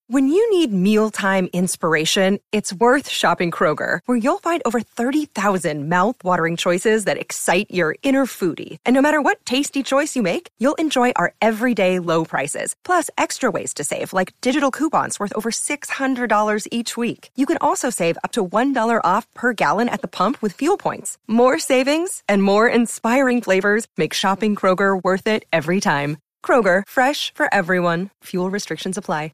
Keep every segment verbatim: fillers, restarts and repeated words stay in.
When you need mealtime inspiration, it's worth shopping Kroger, where you'll find over thirty thousand mouth-watering choices that excite your inner foodie. And no matter what tasty choice you make, you'll enjoy our everyday low prices, plus extra ways to save, like digital coupons worth over six hundred dollars each week. You can also save up to one dollar off per gallon at the pump with fuel points. More savings and more inspiring flavors make shopping Kroger worth it every time. Kroger, fresh for everyone. Fuel restrictions apply.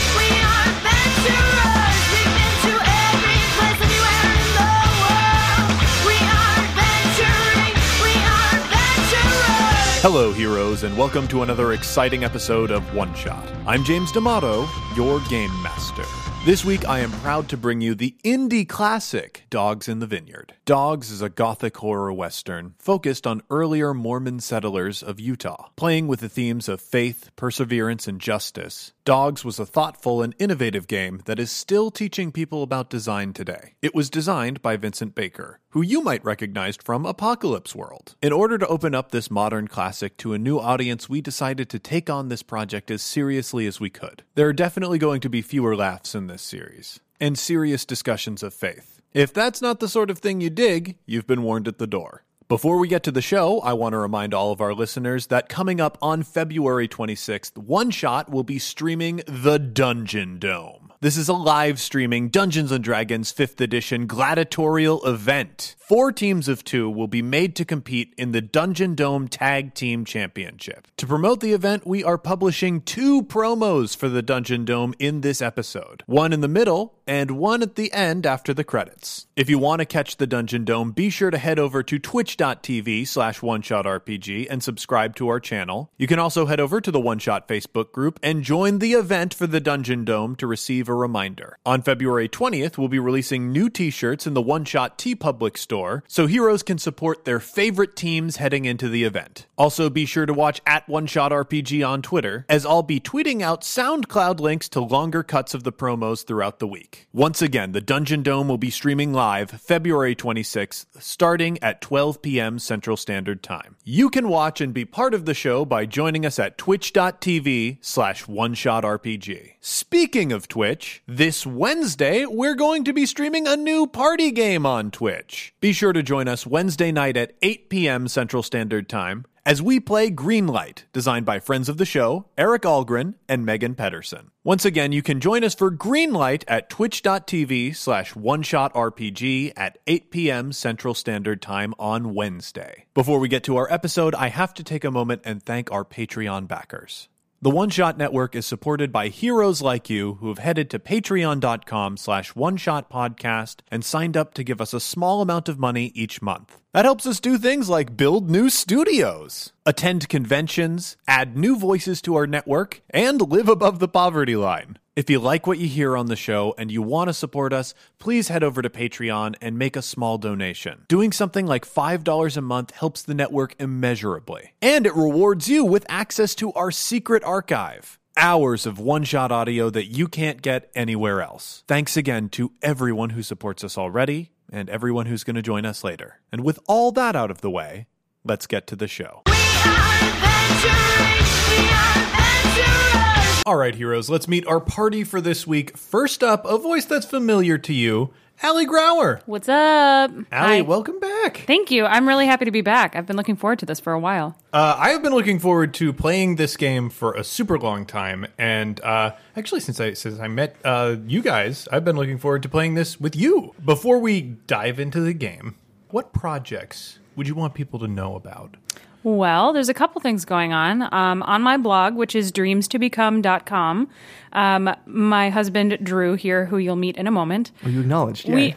Hello, heroes, and welcome to another exciting episode of One Shot. I'm James D'Amato, your Game Master. This week, I am proud to bring you the indie classic, Dogs in the Vineyard. Dogs is a gothic horror western focused on earlier Mormon settlers of Utah. Playing with the themes of faith, perseverance, and justice, Dogs was a thoughtful and innovative game that is still teaching people about design today. It was designed by Vincent Baker, who you might recognize from Apocalypse World. In order to open up this modern classic to a new audience, we decided to take on this project as seriously as we could. There are definitely going to be fewer laughs in this series, and serious discussions of faith. If that's not the sort of thing you dig, you've been warned at the door. Before we get to the show, I want to remind all of our listeners that coming up on February twenty-sixth, One Shot will be streaming The Dungeon Dome. This is a live streaming Dungeons and Dragons fifth edition gladiatorial event. Four teams of two will be made to compete in the Dungeon Dome Tag Team Championship. To promote the event, we are publishing two promos for the Dungeon Dome in this episode. One in the middle, and one at the end after the credits. If you want to catch the Dungeon Dome, be sure to head over to twitch.tv slash OneShotRPG and subscribe to our channel. You can also head over to the One Shot Facebook group and join the event for the Dungeon Dome to receive a reminder. On February twentieth, we'll be releasing new t-shirts in the One Shot TeePublic store, so heroes can support their favorite teams heading into the event. Also, be sure to watch at OneShotRPG on Twitter, as I'll be tweeting out SoundCloud links to longer cuts of the promos throughout the week. Once again, the Dungeon Dome will be streaming live February twenty-sixth, starting at twelve p.m. Central Standard Time. You can watch and be part of the show by joining us at twitch.tv slash OneShotRPG. Speaking of Twitch, this Wednesday, we're going to be streaming a new party game on Twitch. Be sure to join us Wednesday night at eight p.m. Central Standard Time as we play Greenlight, designed by friends of the show, Eric Algren and Megan Pedersen. Once again, you can join us for Greenlight at twitch.tv slash OneShotRPG at eight p.m. Central Standard Time on Wednesday. Before we get to our episode, I have to take a moment and thank our Patreon backers. The One Shot Network is supported by heroes like you who have headed to patreon.com slash one shot podcast and signed up to give us a small amount of money each month. That helps us do things like build new studios, attend conventions, add new voices to our network, and live above the poverty line. If you like what you hear on the show and you want to support us, please head over to Patreon and make a small donation. Doing something like five dollars a month helps the network immeasurably. And it rewards you with access to our secret archive. Hours of one-shot audio that you can't get anywhere else. Thanks again to everyone who supports us already and everyone who's going to join us later. And with all that out of the way, let's get to the show. We are adventurers! We are adventurers! All right, heroes, let's meet our party for this week. First up, a voice that's familiar to you, Allie Grauer. What's up? Allie, welcome back. Thank you. I'm really happy to be back. I've been looking forward to this for a while. Uh, I have been looking forward to playing this game for a super long time, and uh, actually, since I since I met uh, you guys, I've been looking forward to playing this with you. Before we dive into the game, what projects would you want people to know about? Well, there's a couple things going on. Um, on my blog, which is dreams to become dot com, um, my husband, Drew, here, who you'll meet in a moment. Oh, you acknowledged. Yeah. We,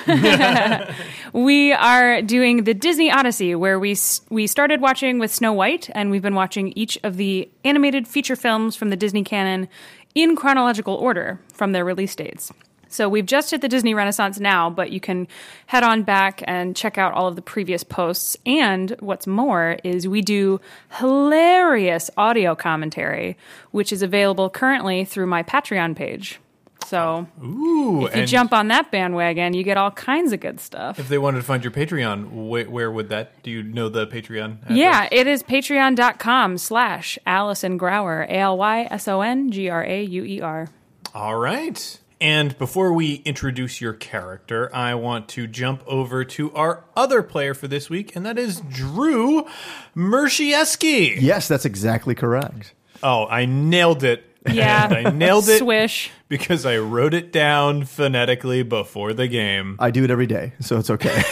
Hi. we are doing the Disney Odyssey, where we we started watching with Snow White, and we've been watching each of the animated feature films from the Disney canon in chronological order from their release dates. So we've just hit the Disney Renaissance now, but you can head on back and check out all of the previous posts. And what's more is we do hilarious audio commentary, which is available currently through my Patreon page. So Ooh, if you jump on that bandwagon, you get all kinds of good stuff. If they wanted to find your Patreon, wh- where would that, do you know the Patreon address? Yeah, it is patreon.com slash Alison Grauer, A L Y S O N G R A U E R. All right. And before we introduce your character, I want to jump over to our other player for this week, and that is Drew Mershieski. Yes, that's exactly correct. Oh, I nailed it. Yeah. And I nailed it Swish. because I wrote it down phonetically before the game. I do it every day, so it's okay.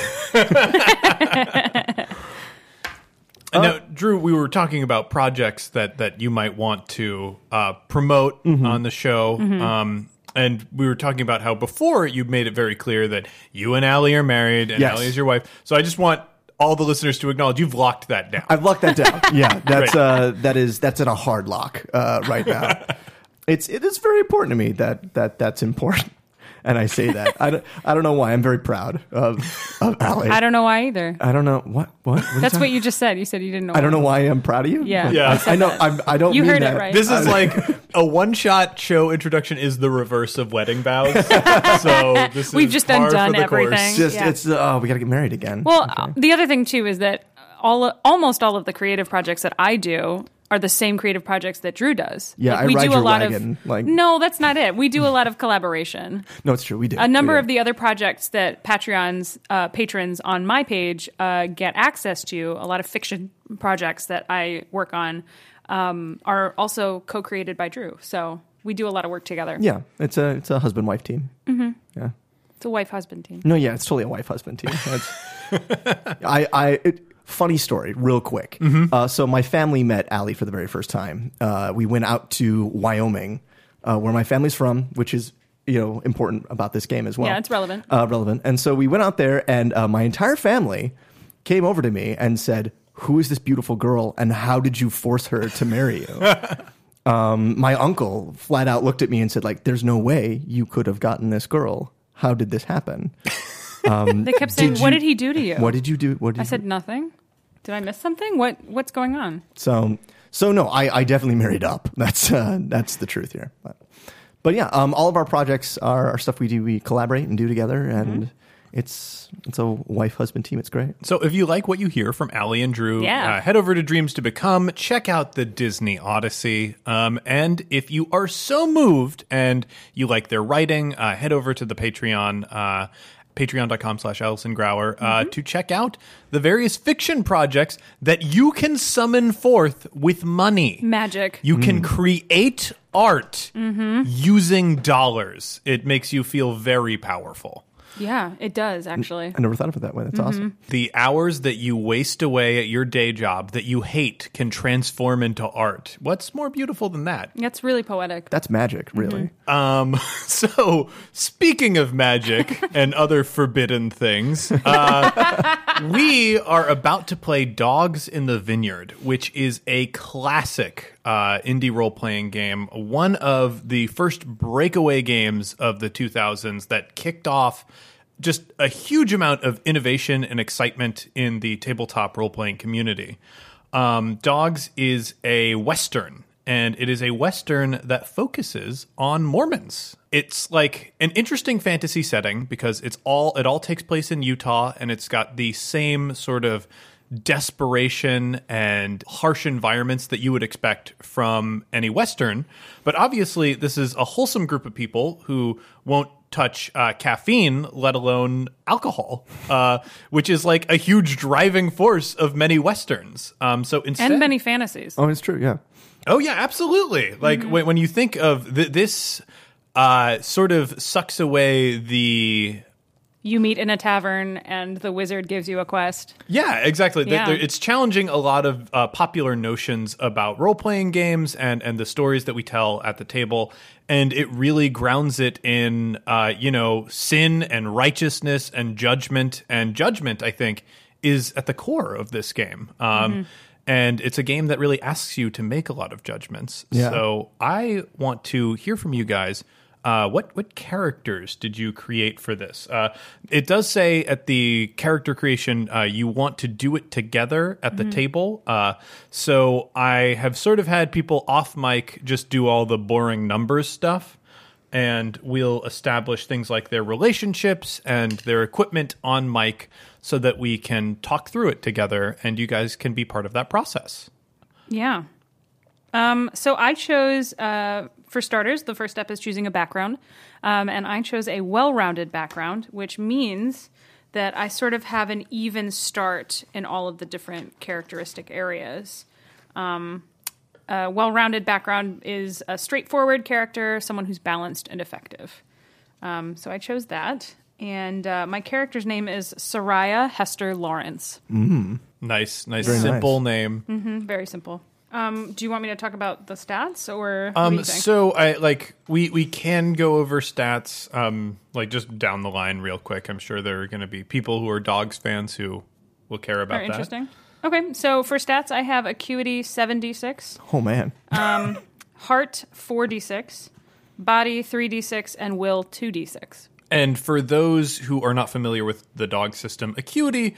Uh, now, Drew, we were talking about projects that, that you might want to uh, promote mm-hmm. on the show. Mm-hmm. Um, and we were talking about how before you made it very clear that you and Allie are married and Yes. Allie is your wife. So I just want all the listeners to acknowledge you've locked that down. I've locked that down. Yeah, that's Right. uh, that is that's in a hard lock uh, right now. It's it is very important to me that that that's important, and I say that. I don't I don't know why. I'm very proud of of Allie. I don't know why either. I don't know what what. what That's is what that? you just said. You said you didn't know. I don't know why I'm proud of you. Yeah. But Yeah. I, I said I know. that. I'm, I don't. You mean heard it that. right. This is like a one-shot show introduction is the reverse of wedding vows. So this We've is just par undone for the everything. course. It's just Yeah. it's oh we got to get married again. Well, Okay. uh, the other thing too is that all almost all of the creative projects that I do are the same creative projects that Drew does. Yeah, Like, I we ride do your a lot wagon, of like- no, that's not it. We do a lot of collaboration. No, it's true. We do A number Yeah. of the other projects that Patreon's uh, patrons on my page uh, get access to, a lot of fiction projects that I work on, um, are also co-created by Drew. So we do a lot of work together. Yeah, it's a it's a husband wife team. Mm-hmm. Yeah. It's a wife-husband team. No, yeah, it's totally a wife husband team. That's, I, I, it, funny story, real quick. Mm-hmm. Uh, so my family met Allie for the very first time. Uh, we went out to Wyoming, uh, where my family's from, which is you know important about this game as well. Yeah, it's relevant. Uh, relevant. And so we went out there, and uh, my entire family came over to me and said, "Who is this beautiful girl, and how did you force her to marry you?" um, my uncle flat out looked at me and said, "Like, there's no way you could have gotten this girl. How did this happen?" Um, They kept saying, did "What you- did he do to you?" What did you do? What did I you said nothing. Did I miss something? What What's going on? So, so no, I, I definitely married up. That's uh, that's the truth here. But, but yeah, um, all of our projects are, are stuff we do. We collaborate and do together, and Mm-hmm. it's it's a wife husband team. It's great. So if you like what you hear from Allie and Drew, Yeah. uh, head over to Dreams to Become, check out the Disney Odyssey. Um, and if you are so moved and you like their writing, uh, head over to the Patreon, uh, patreon.com slash Allison Grauer, uh, Mm-hmm. to check out the various fiction projects that you can summon forth with money. Magic. You Mm. can create art Mm-hmm. using dollars. It makes you feel very powerful. Yeah, it does actually. I never thought of it that way. That's Mm-hmm. awesome. The hours that you waste away at your day job that you hate can transform into art. What's more beautiful than that? That's really poetic. That's magic, really. Um, so, speaking of magic and other forbidden things, uh, we are about to play Dogs in the Vineyard, which is a classic uh, indie role-playing game, one of the first breakaway games of the two thousands that kicked off just a huge amount of innovation and excitement in the tabletop role-playing community. Um, Dogs is a Western, and it is a Western that focuses on Mormons. It's like an interesting fantasy setting because it's all it all takes place in Utah, and it's got the same sort of desperation and harsh environments that you would expect from any Western. But obviously, this is a wholesome group of people who won't touch uh, caffeine, let alone alcohol, uh, which is like a huge driving force of many Westerns. Um, so instead, And many fantasies. Oh, it's true. Yeah. Oh yeah, absolutely. Like when, when you think of th- this, uh, sort of sucks away the. You meet in a tavern and the wizard gives you a quest. Yeah, exactly. Th- Yeah. there- It's challenging a lot of uh, popular notions about role-playing games and, and the stories that we tell at the table. And it really grounds it in, uh, you know, sin and righteousness and judgment. And judgment, I think, is at the core of this game. Um, Mm-hmm. And it's a game that really asks you to make a lot of judgments. Yeah. So I want to hear from you guys. Uh, what what characters did you create for this? Uh, it does say at the character creation uh, you want to do it together at the table. Uh, so I have sort of had people off mic just do all the boring numbers stuff, and we'll establish things like their relationships and their equipment on mic so that we can talk through it together, and you guys can be part of that process. Yeah. Um, so I chose, uh, for starters, the first step is choosing a background. Um, and I chose a well-rounded background, which means that I sort of have an even start in all of the different characteristic areas. Um, a well-rounded background is a straightforward character, someone who's balanced and effective. Um, so I chose that. And uh, my character's name is Soraya Hester Lawrence. Mm. Nice, nice, Very simple nice. name. Mm-hmm, very simple. Um, do you want me to talk about the stats, or what Um, do you think? so I like we we can go over stats, um, like just down the line real quick. I'm sure there are going to be people who are Dogs fans who will care about Very that. interesting. Okay, so for stats, I have acuity seven d six, Oh man. um, heart four d six, body three d six, and will two d six. And for those who are not familiar with the dog system, acuity,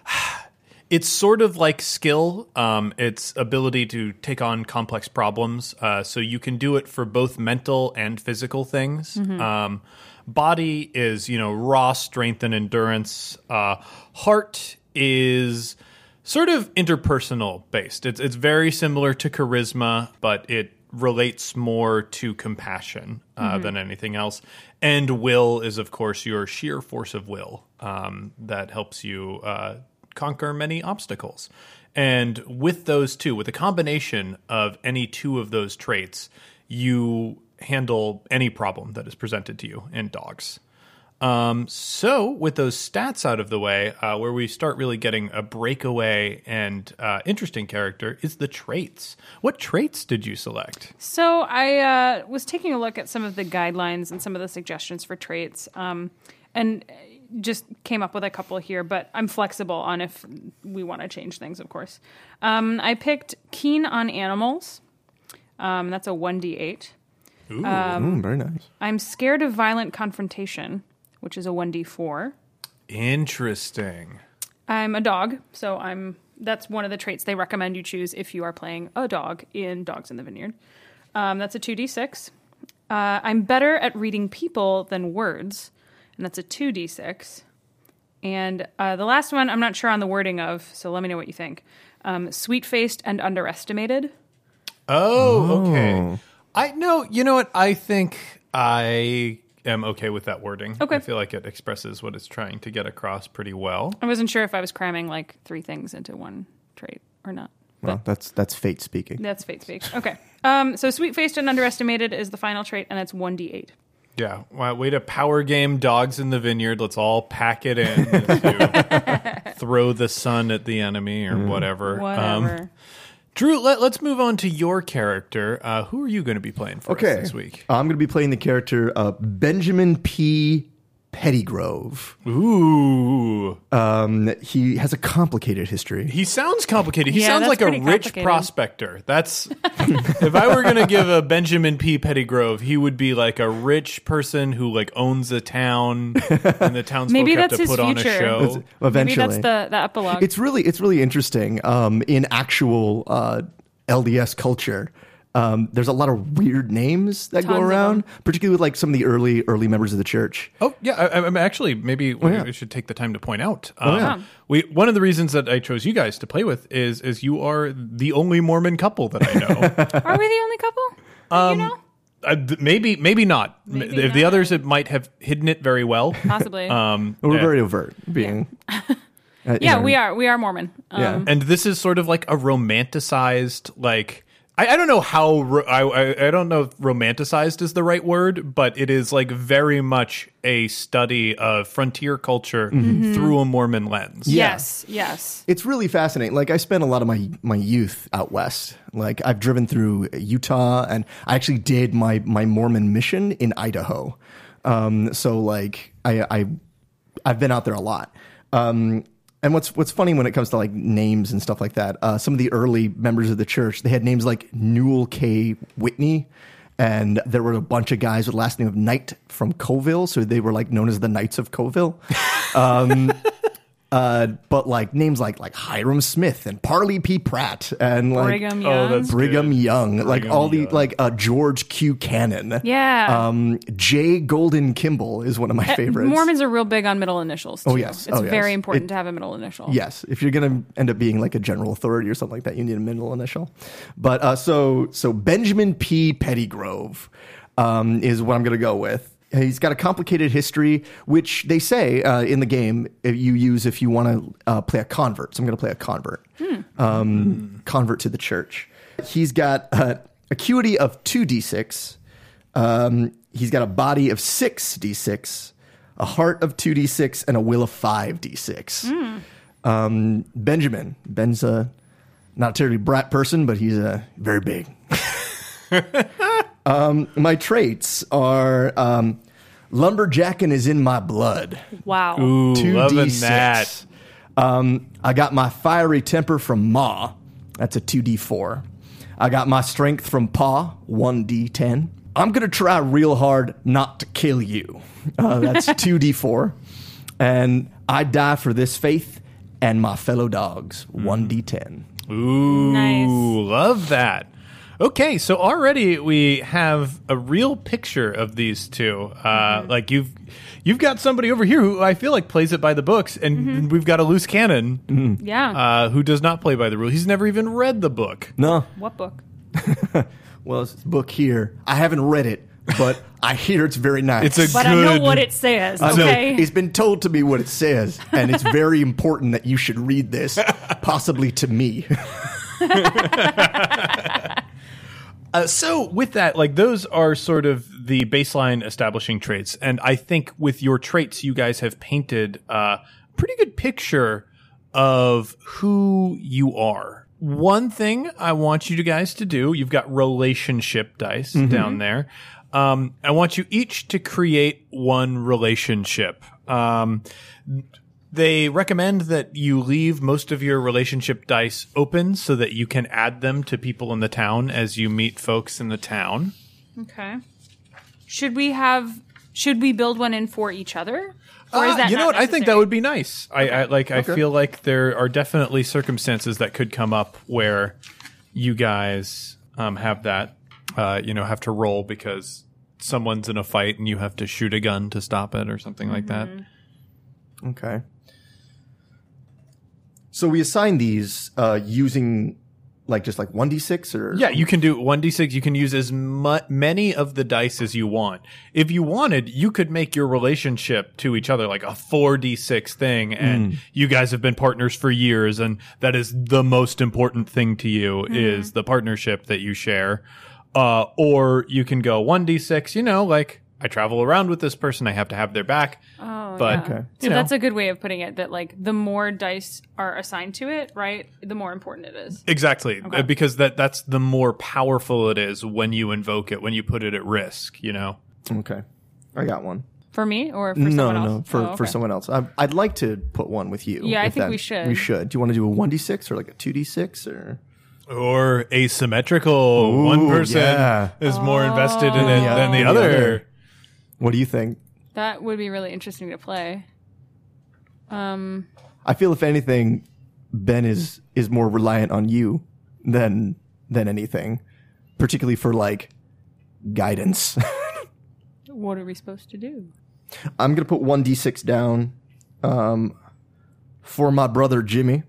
it's sort of like skill. Um, it's ability to take on complex problems. Uh, so you can do it for both mental and physical things. Mm-hmm. Um, body is, you know, raw strength and endurance. Uh, heart is sort of interpersonal based. It's it's very similar to charisma, but it relates more to compassion uh, Mm-hmm. than anything else. And will is, of course, your sheer force of will um, that helps you uh, conquer many obstacles. And with those two, with a combination of any two of those traits, you handle any problem that is presented to you in dogs. Um, so with those stats out of the way, uh, where we start really getting a breakaway and uh, interesting character is the traits. What traits did you select? So I uh, was taking a look at some of the guidelines and some of the suggestions for traits, um, and just came up with a couple here, but I'm flexible on if we want to change things, of course. Um, I picked keen on animals. Um, that's a one d eight. Ooh. Mm, very nice. I'm scared of violent confrontation, which is a one d four. Interesting. I'm a dog, so I'm that's one of the traits they recommend you choose if you are playing a dog in Dogs in the Vineyard. Um, that's a two d six. Uh, I'm better at reading people than words, and that's a two d six. And uh, the last one, I'm not sure on the wording of, so let me know what you think. Um, sweet-faced and underestimated. Oh, okay. I no, you know what? I think I am okay with that wording. Okay. I feel like it expresses what it's trying to get across pretty well. I wasn't sure if I was cramming like three things into one trait or not. Well, that's that's fate speaking. That's fate speak. Okay. Um, so sweet-faced and underestimated is the final trait, and it's one d eight. Yeah. Wow, way to power game Dogs in the Vineyard. Let's all pack it in to throw the sun at the enemy or whatever. Whatever. Um, Drew, let, let's move on to your character. Uh, who are you going to be playing for Okay. us this week? I'm going to be playing the character uh, Benjamin P. Pettygrove. Ooh. Um, he has a complicated history. He sounds complicated. He Yeah, sounds that's like a pretty rich complicated. prospector. That's if I were going to give a Benjamin P. Pettygrove, he would be like a rich person who like owns a town, and the townsfolk Maybe have that's to his put on a future. show. It's- Eventually, Maybe that's the, the epilogue. It's really it's really interesting. Um, in actual uh, L D S culture, um, there's a lot of weird names that Tons go of around, them. particularly with like some of the early early members of the church. Oh yeah, I, I'm actually maybe we, yeah. we should take the time to point out. Um, yeah. We one of the reasons that I chose you guys to play with is is you are the only Mormon couple that I know. Are we the only couple? that you know? Uh, th- maybe maybe not. M- Maybe if the not. others it might have hidden it very well. Possibly. Um, We're yeah. very overt, being. uh, you yeah, know, we are. We are Mormon. Um, Yeah. And this is sort of like a romanticized, like I, I don't know how ro- I, I I don't know if romanticized is the right word, but it is like very much a study of frontier culture through a Mormon lens. Yeah. Yes. Yes. It's really fascinating. Like I spent a lot of my my youth out west. Like I've driven through Utah, and I actually did my my Mormon mission in Idaho. Um, so like I I I've been out there a lot. Um, and what's what's funny when it comes to like names and stuff like that, uh, some of the early members of the church, they had names like Newell K. Whitney, and there were a bunch of guys with the last name of Knight from Coville, so they were like known as the Knights of Coville. Um, Uh, but like names like like Hiram Smith and Parley P. Pratt and like Brigham Oh, Young. that's Brigham good. Young, like Brigham all the Young. like uh, George Q. Cannon. Yeah. Um, J. Golden Kimball is one of my Uh, favorites. Mormons are real big on middle initials, too. Oh, yes. It's Oh, yes. very important It- to have a middle initial. Yes, if you're going to end up being like a general authority or something like that, you need a middle initial. But uh, so so Benjamin P. Pettygrove um, is what I'm going to go with. He's got a complicated history, which they say uh, in the game if you use if you want to uh, play a convert. So I'm going to play a convert, um, convert to the church. He's got uh, acuity of two d six. Um, he's got a body of six d six, a heart of two d six, and a will of five d six. Um, Benjamin. Ben's a not a terribly brat person, but he's uh, very big. um, my traits are um, lumberjacking is in my blood. Wow. Ooh, loving two d six. that. Um, I got my fiery temper from Ma. That's a two d four. I got my strength from Pa. one d ten. I'm going to try real hard not to kill you. Uh, that's two d four. And I die for this faith and my fellow dogs. one d ten. Ooh, Nice. love that. Okay, so already we have a real picture of these two. Uh, Mm-hmm. Like you've you've got somebody over here who I feel like plays it by the books, and Mm-hmm. we've got a loose cannon Yeah. uh, who does not play by the rules. He's never even read the book. No. What book? Well, this book here, I haven't read it, but I hear it's very nice. It's a But good. I know what it says, I know. okay? It's been told to me what it says, and it's very important that you should read this, possibly to me. Uh, so with that, like those are sort of the baseline establishing traits, and I think with your traits, you guys have painted a pretty good picture of who you are. One thing I want you guys to do, you've got relationship dice down there. Um, I want you each to create one relationship. Um, They recommend that you leave most of your relationship dice open so that you can add them to people in the town as you meet folks in the town. Okay. Should we have? Should we build one in for each other? Or is Uh, that you know not what? I think that necessary? would be nice. I, I like. I feel like there are definitely circumstances that could come up where you guys um, have that. Uh, you know, have to roll because someone's in a fight and you have to shoot a gun to stop it or something like that. Okay. So we assign these uh, using like just like one d six or Yeah, you can do one d six. You can use as mu- many of the dice as you want. If you wanted, you could make your relationship to each other like a four d six thing, and you guys have been partners for years, and that is the most important thing to you is the partnership that you share. Uh, or you can go one d six, you know, like I travel around with this person, I have to have their back. Oh, but yeah. Okay. you So know, that's a good way of putting it. That like the more dice are assigned to it, right, the more important it is. exactly Okay. uh, because that that's the more powerful it is when you invoke it, when you put it at risk, you know. Okay. I got one. For me or for No, someone no, else? no, for Oh, for okay. someone else. I, I'd like to put one with you. Yeah, I if think that- we should. We should. Do you want to do a one d six or like a two d six or? Or asymmetrical. One person yeah. is more invested in it Yeah, than the the other. other. What do you think? That would be really interesting to play. Um, I feel if anything, Ben is is more reliant on you than than anything, particularly for like guidance. what are we supposed to do? I'm gonna put one d six down um, for my brother Jimmy,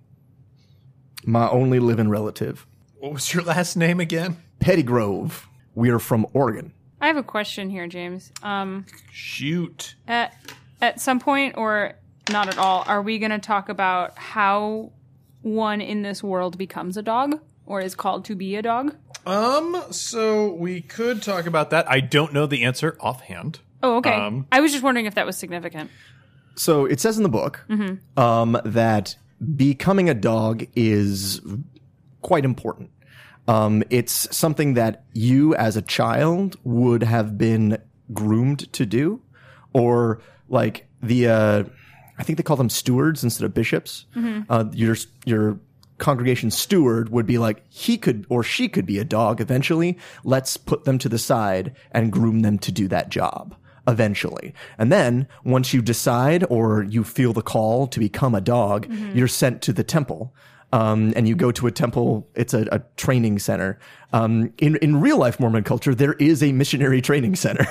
my only living relative, What was your last name again? Pettygrove. We are from Oregon. I have a question here, James. Um, Shoot. at at some point or not at all, are we going to talk about how one in this world becomes a dog or is called to be a dog? Um, so we could talk about that. I don't know the answer offhand. Oh, okay. Um, I was just wondering if that was significant. So it says in the book um, that becoming a dog is quite important. Um, it's something that you as a child would have been groomed to do, or like the, uh, I think they call them stewards instead of bishops. Uh, your, your congregation steward would be like, he could or she could be a dog eventually. Let's put them to the side and groom them to do that job. eventually. And then once you decide or you feel the call to become a dog, mm-hmm. you're sent to the temple. Um, and you go to a temple. It's a, a training center. Um, in, in real life Mormon culture, there is a missionary training center.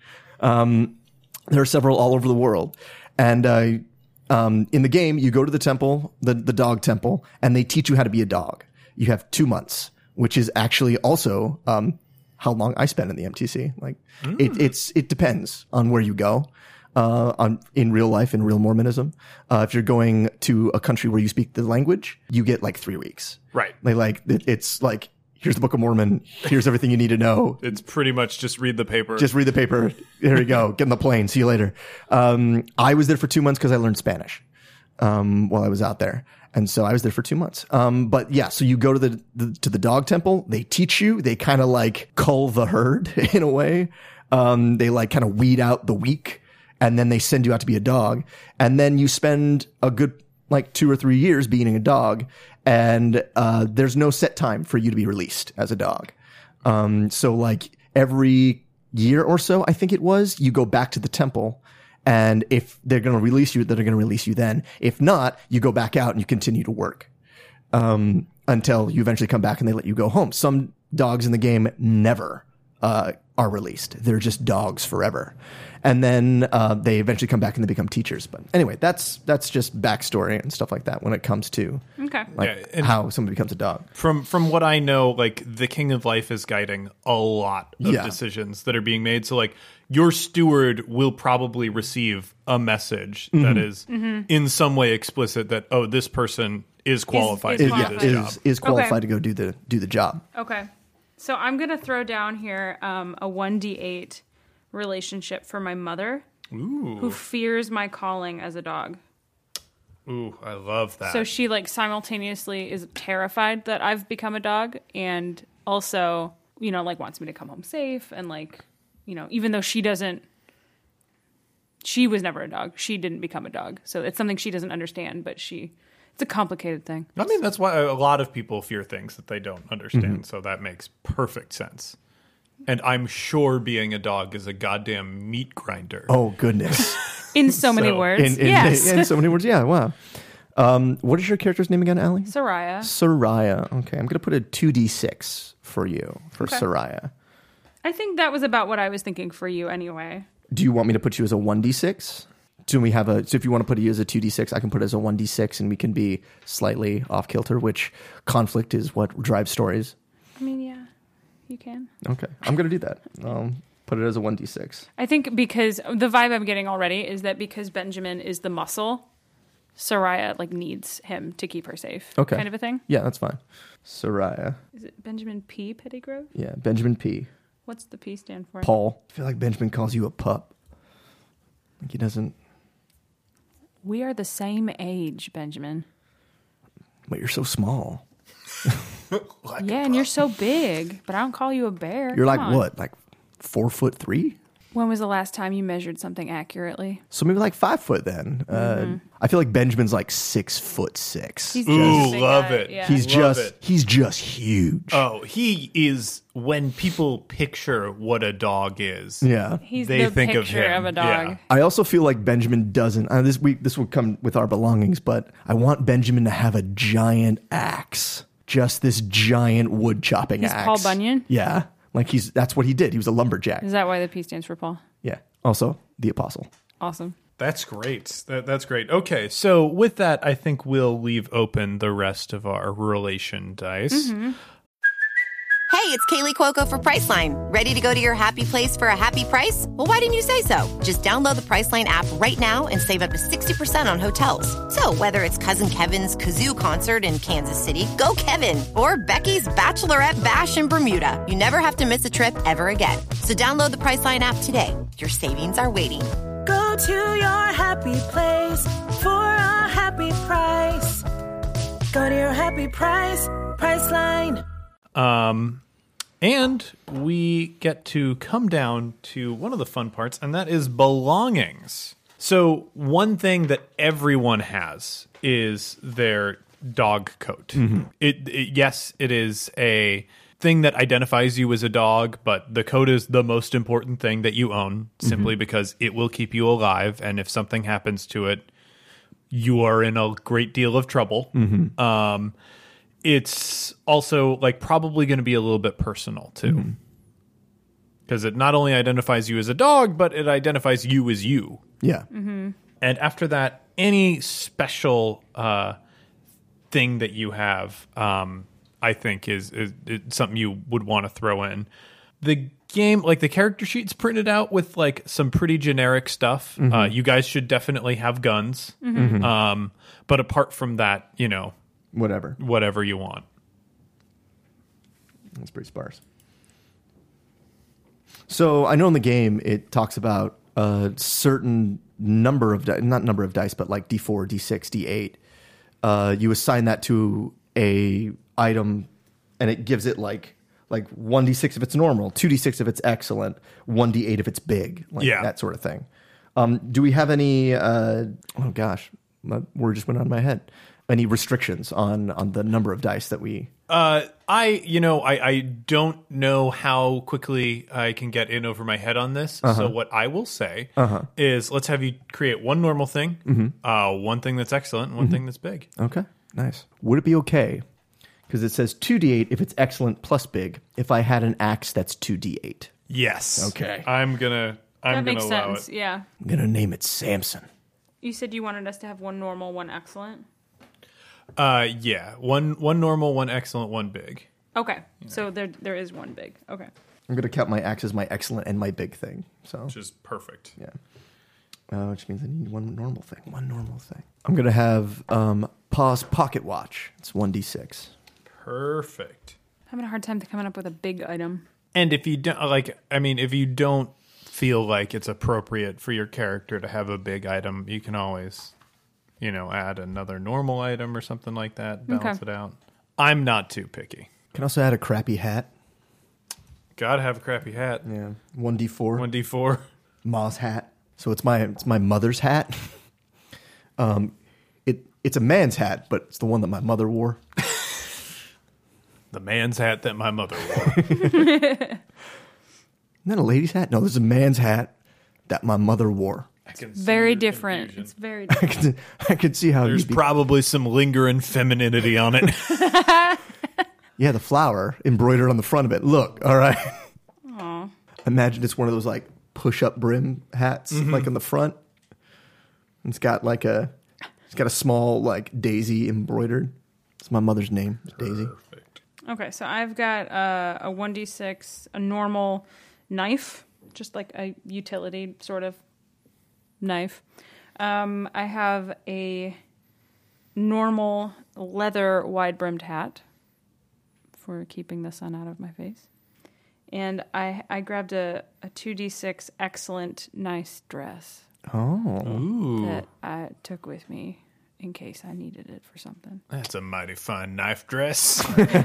um, there are several all over the world. And, uh, um, in the game, you go to the temple, the, the dog temple, and they teach you how to be a dog. You have two months, which is actually also, um, how long I spend in the M T C. Like, mm. it, it's, it depends on where you go. Uh, on, in real life, in real Mormonism. Uh, if you're going to a country where you speak the language, you get like three weeks. Right. They like, it, it's like, here's the Book of Mormon. Here's everything you need to know. It's pretty much just read the paper. Just read the paper. There you go. Get in the plane. See you later. Um, I was there for two months because I learned Spanish, um, while I was out there. And so I was there for two months. Um, but yeah, so you go to the, the to the dog temple. They teach you. They kind of like cull the herd in a way. Um, they like kind of weed out the weak. And then they send you out to be a dog. And then you spend a good, like, two or three years being a dog. And uh there's no set time for you to be released as a dog. Um So, like, every year or so, I think it was, you go back to the temple. And if they're going to release you, they're going to release you then. If not, you go back out and you continue to work um until you eventually come back and they let you go home. Some dogs in the game never uh are released. They're just dogs forever. And then uh, they eventually come back and they become teachers. But anyway, that's that's just backstory and stuff like that when it comes to okay. like yeah, how somebody becomes a dog. From from what I know, like the King of Life is guiding a lot of yeah. decisions that are being made. So like your steward will probably receive a message mm-hmm. that is mm-hmm. in some way explicit that, oh, this person is qualified is, is to do qualified. this is, job. Is qualified okay. to go do the do the job. Okay. So I'm going to throw down here um, a one d eight relationship for my mother, Ooh. who fears my calling as a dog. Ooh, I love that. So she like simultaneously is terrified that I've become a dog and also, you know, like wants me to come home safe and like, you know, even though she doesn't, she was never a dog. She didn't become a dog. So it's something she doesn't understand, but she... It's a complicated thing. I mean, that's why a lot of people fear things that they don't understand. Mm-hmm. So that makes perfect sense. And I'm sure being a dog is a goddamn meat grinder. Oh, goodness. In so many So- words. In, in, yes. in so many words. Yeah, wow. Um, what is your character's name again, Allie? Soraya. Soraya. Okay, I'm going to put a two d six for you, for Okay. Soraya. I think that was about what I was thinking for you anyway. Do you want me to put you as a one d six? Do we have a, so if you want to put you as a two d six, I can put it as a one d six and we can be slightly off kilter, which conflict is what drives stories. I mean, yeah, you can. Okay, I'm going to do that. Um, put it as a one d six. I think because the vibe I'm getting already is that because Benjamin is the muscle, Soraya like needs him to keep her safe. Okay. Kind of a thing. Yeah, that's fine. Soraya. Is it Benjamin P. Pettygrove? Yeah, Benjamin P. What's the P stand for? Paul. I feel like Benjamin calls you a pup. Like he doesn't. We are the same age, Benjamin. But you're so small. Like Yeah, and you're so big, but I don't call you a bear. You're Come like on. what? Like four foot three? When was the last time you measured something accurately? So maybe like five foot then. Mm-hmm. Uh, I feel like Benjamin's like six foot six. He's Ooh, just a big love guy, it. Yeah. He's Love just it. he's just huge. Oh, he is, when people picture what a dog is, Yeah. He's they the think of picture him. of a dog. Yeah. I also feel like Benjamin doesn't. Uh, this week, this will come with our belongings, but I want Benjamin to have a giant axe, just this giant wood chopping He's axe. Paul Bunyan? Yeah, like he's that's what he did. He was a lumberjack. Is that why the P stands for Paul? Yeah. Also, the apostle. Awesome. That's great. That, that's great. Okay, so with that, I think we'll leave open the rest of our relation dice. Mm-hmm. Hey, it's Kaylee Cuoco for Priceline. Ready to go to your happy place for a happy price? Well, why didn't you say so? Just download the Priceline app right now and save up to sixty percent on hotels. So whether it's Cousin Kevin's Kazoo concert in Kansas City, go Kevin, or Becky's Bachelorette Bash in Bermuda, you never have to miss a trip ever again. So download the Priceline app today. Your savings are waiting. Go to your happy place for a happy price. Go to your happy price, Priceline. Um, and we get to come down to one of the fun parts, and that is belongings. So one thing that everyone has is their dog coat. Mm-hmm. It, it yes, it is a thing that identifies you as a dog, but the coat is the most important thing that you own, simply mm-hmm. because it will keep you alive, and if something happens to it, you are in a great deal of trouble. Mm-hmm. Um, it's also like probably going to be a little bit personal too, because mm-hmm. it not only identifies you as a dog, but it identifies you as you. Yeah. Mm-hmm. And after that, any special uh, thing that you have, um, I think is, is, is something you would want to throw in. The game, like the character sheet's printed out with like some pretty generic stuff. Mm-hmm. Uh, you guys should definitely have guns. Mm-hmm. Um, but apart from that, you know, whatever, whatever you want. That's pretty sparse. So I know in the game it talks about a certain number of di- not number of dice, but like D four, D six, D eight. Uh, you assign that to a item, and it gives it like like one D six if it's normal, two D six if it's excellent, one D eight if it's big, like yeah. that sort of thing. Um, do we have any? Uh, oh gosh, my word just went out of my head. Any restrictions on on the number of dice that we? Uh, I you know I, I don't know how quickly I can get in over my head on this. Uh-huh. So what I will say uh-huh. is let's have you create one normal thing, mm-hmm. uh, one thing that's excellent, and one mm-hmm. thing that's big. Okay, nice. Would it be okay? Because it says two D eight if it's excellent plus big. If I had an axe, that's two D eight. Yes. Okay. I'm gonna. I'm that gonna makes allow sense. it. Yeah. I'm gonna name it Samson. You said you wanted us to have one normal, one excellent. Uh, yeah. One one normal, one excellent, one big. Okay. Yeah. So there there is one big. Okay. I'm gonna count my axe as my excellent and my big thing. So which is perfect. Yeah. Uh, which means I need one normal thing. One normal thing. I'm gonna have um Paw's pocket watch. It's one D six. Perfect. I'm having a hard time coming up with a big item. And if you don't like, I mean, if you don't feel like it's appropriate for your character to have a big item, you can always, you know, add another normal item or something like that. Balance okay. it out. I'm not too picky. Can also add a crappy hat. Gotta have a crappy hat. Yeah. One D four. One D four. Ma's hat. So it's my it's my mother's hat. um, it it's a man's hat, but it's the one that my mother wore. The man's hat that my mother wore. Isn't that a lady's hat? No, this is a man's hat that my mother wore. I can very different. Confusion. It's very different. I can, I can see how there's be... probably some lingering femininity on it. Yeah, the flower embroidered on the front of it. Look, all right. Aww. Imagine it's one of those like push-up brim hats, mm-hmm. like in the front. It's got like a, it's got a small like daisy embroidered. It's my mother's name, Daisy. Perfect. Okay, so I've got uh, a one D six, a normal knife, just like a utility sort of knife. Um, I have a normal leather wide-brimmed hat for keeping the sun out of my face. And I I grabbed a, a two D six excellent nice dress. Oh. Ooh. That I took with me in case I needed it for something. That's a mighty fine knife dress.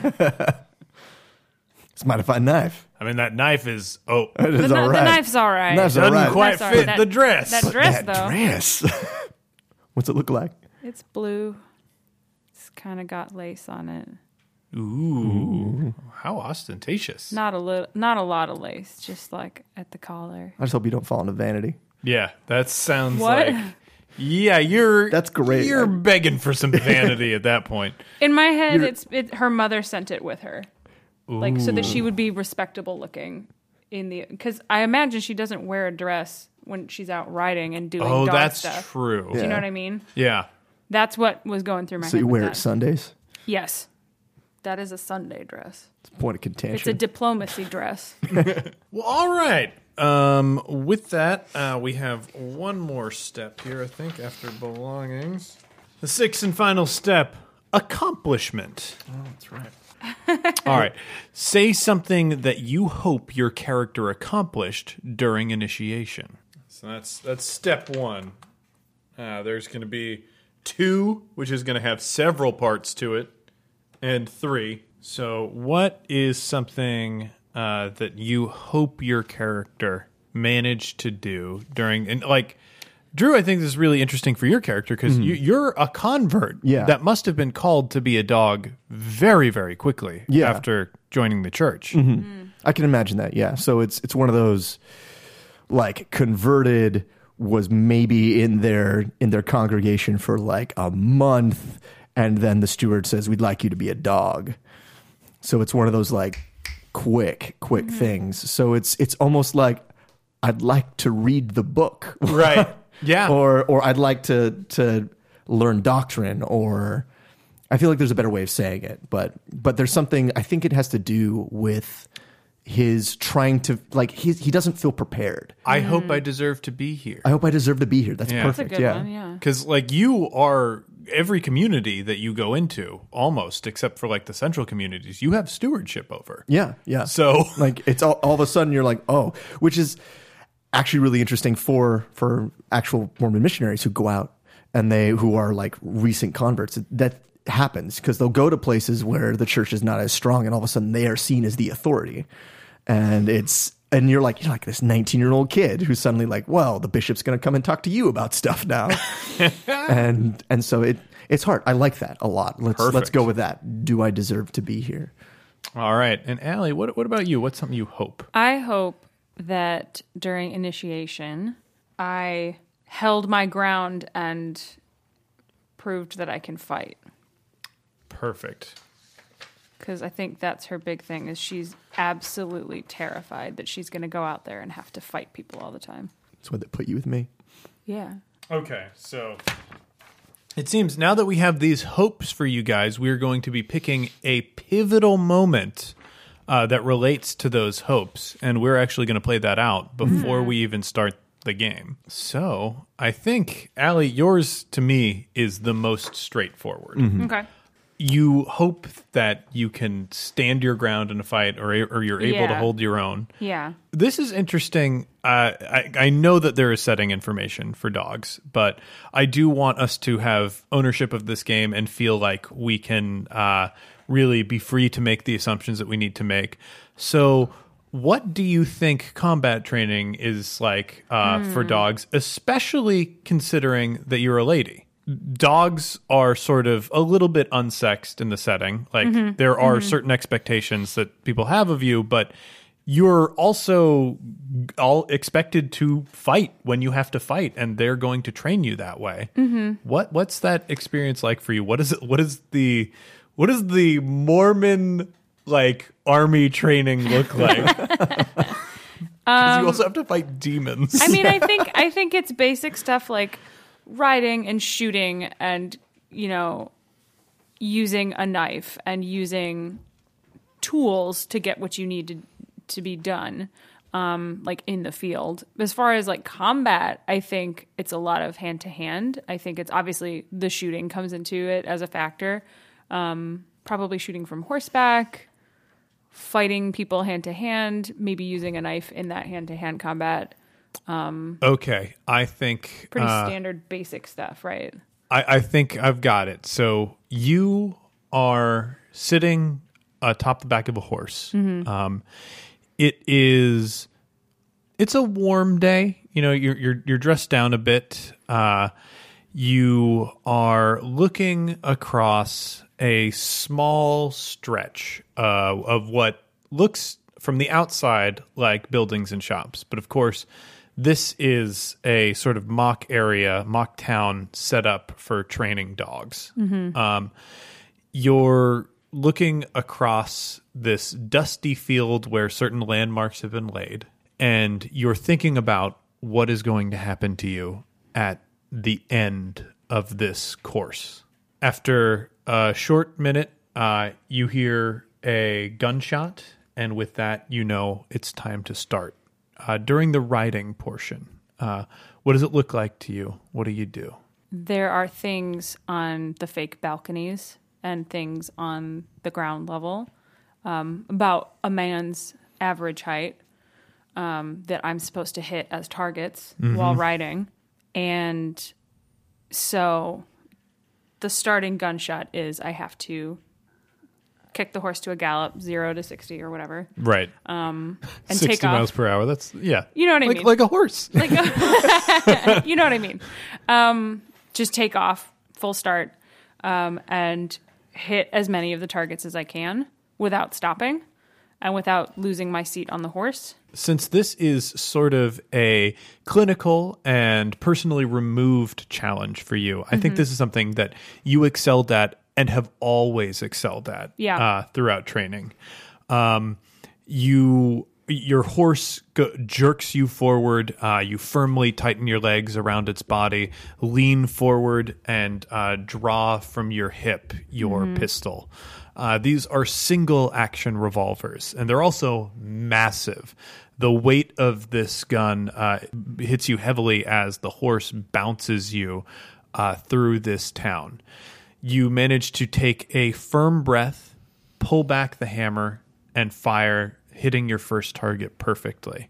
It's a mighty fine knife. I mean, that knife is, oh. It is the, all right. the knife's all right. Knife's Doesn't all right. quite Knife's all fit right. the That- dress. That dress, that though. dress. What's it look like? It's blue. It's kind of got lace on it. Ooh. Ooh. How ostentatious. Not a little, not a lot of lace, just like at the collar. I just hope you don't fall into vanity. Yeah, that sounds What? like... Yeah, you're... That's great. You're I- begging for some vanity at that point. In my head, You're- it's it, her mother sent it with her, like so that she would be respectable looking in the. Because I imagine she doesn't wear a dress when she's out riding and doing Oh, dog that's stuff. true. Do you Yeah. know what I mean? Yeah. That's what was going through my So head. you with wear that. it Sundays? Yes, that is a Sunday dress. It's a point of contention. It's a diplomacy dress. Well, all right. Um, with that, uh, we have one more step here, I think, after belongings. The sixth and final step, accomplishment. Oh, that's right. All right. Say something that you hope your character accomplished during initiation. So that's that's step one. Uh, there's going to be two, which is going to have several parts to it, and three. So what is something uh, that you hope your character managed to do during, and like, Drew, I think this is really interesting for your character because Mhm. you, you're a convert Yeah. that must have been called to be a dog very, very quickly Yeah. after joining the church. Mhm. I can imagine that. Yeah. So it's it's one of those like converted was maybe in their in their congregation for like a month, and then the steward says, "We'd like you to be a dog." So it's one of those like quick, quick things. So it's it's almost like I'd like to read the book, Right. Yeah. or or I'd like to to learn doctrine, or I feel like there's a better way of saying it, but but there's something I think it has to do with his trying to like he he doesn't feel prepared. I hope I deserve to be here. I hope I deserve to be here. That's Yeah. That's a perfect. good yeah. one, yeah. Because, like, you are every community that you go into, almost, except for, like, the central communities, you have stewardship over. Yeah, yeah. So, like it's all, all of a sudden you're like, oh, which is actually really interesting for for actual Mormon missionaries who go out and they who are like recent converts. That happens because they'll go to places where the church is not as strong, and all of a sudden they are seen as the authority, and it's and you're like you're like this nineteen year old kid who's suddenly like, well, the bishop's going to come and talk to you about stuff now, and and so it it's hard. I like that a lot. Let's let's Perfect. go with that. Do I deserve to be here? all right. And Allie, what, what about you? What's something you hope? I hope that during initiation, I held my ground and proved that I can fight. Perfect. Because I think that's her big thing, is she's absolutely terrified that she's going to go out there and have to fight people all the time. That's what they put you with me. Yeah. Okay, so it seems now that we have these hopes for you guys, we're going to be picking a pivotal moment uh, that relates to those hopes, and we're actually going to play that out before we even start the game. So I think, Allie, yours to me is the most straightforward. Okay. You hope that you can stand your ground in a fight, or or you're able to Yeah. hold your own. Yeah. This is interesting. Uh, I, I know that there is setting information for dogs, but I do want us to have ownership of this game and feel like we can uh, really be free to make the assumptions that we need to make. So what do you think combat training is like uh, for dogs, especially considering that you're a lady? Dogs are sort of a little bit unsexed in the setting. Like there are certain expectations that people have of you, but you're also all expected to fight when you have to fight, and they're going to train you that way. Mm-hmm. What what's that experience like for you? What is it? What is the what is the Mormon like army training look like? Because you also have to fight demons. I mean, I think I think it's basic stuff like riding and shooting and, you know, using a knife and using tools to get what you need to, to be done, um, like in the field. As far as like combat, I think it's a lot of hand to hand. I think it's obviously the shooting comes into it as a factor. Um, probably shooting from horseback, fighting people hand to hand, maybe using a knife in that hand to hand combat. Okay, I think Pretty uh, standard basic stuff, right? I, I think I've got it. So you are sitting atop the back of a horse. Um, it is. It's a warm day. You know, you're you're you're dressed down a bit. Uh, you are looking across a small stretch uh, of what looks from the outside like buildings and shops, but of course, this is a sort of mock area, mock town set up for training dogs. Um, you're looking across this dusty field where certain landmarks have been laid, and you're thinking about what is going to happen to you at the end of this course. After a short minute, uh, you hear a gunshot, and with that, you know it's time to start. Uh, during the riding portion, uh, what does it look like to you? What do you do? There are things on the fake balconies and things on the ground level, um, about a man's average height, um, that I'm supposed to hit as targets while riding. And so the starting gunshot is I have to kick the horse to a gallop, zero to sixty or whatever, Right. um, and sixty take off. miles per hour. That's, yeah. You know what I like, mean? Like a horse. Like, you know what I mean? Um, just take off, full start, um, and hit as many of the targets as I can without stopping and without losing my seat on the horse. Since this is sort of a clinical and personally removed challenge for you, I think this is something that you excelled at and have always excelled at Yeah. uh, throughout training. Um, you, your horse go- jerks you forward. Uh, you firmly tighten your legs around its body, lean forward, and uh, draw from your hip your pistol. Uh, these are single action revolvers, and they're also massive. The weight of this gun uh, hits you heavily as the horse bounces you uh, through this town. You manage to take a firm breath, pull back the hammer, and fire, hitting your first target perfectly.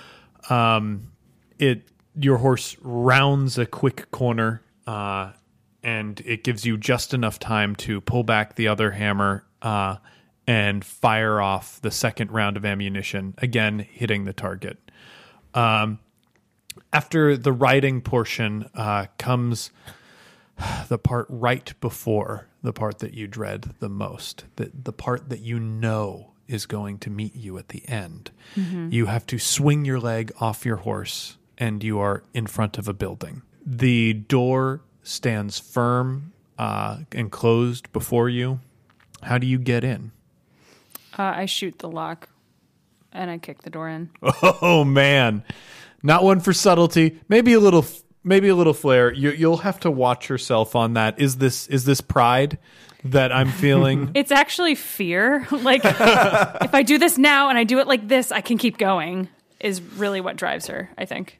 Um, it your horse rounds a quick corner, uh, and it gives you just enough time to pull back the other hammer uh, and fire off the second round of ammunition, again hitting the target. Um, after the riding portion uh, comes the part right before the part that you dread the most, the, the part that you know is going to meet you at the end. Mm-hmm. You have to swing your leg off your horse, and you are in front of a building. The door stands firm uh, and closed before you. How do you get in? Uh, I shoot the lock and I kick the door in. Oh man, not one for subtlety. Maybe a little, maybe a little flair. You, you'll have to watch yourself on that. Is this is this pride that I'm feeling? It's actually fear. Like, if I do this now and I do it like this, I can keep going, is really what drives her, I think.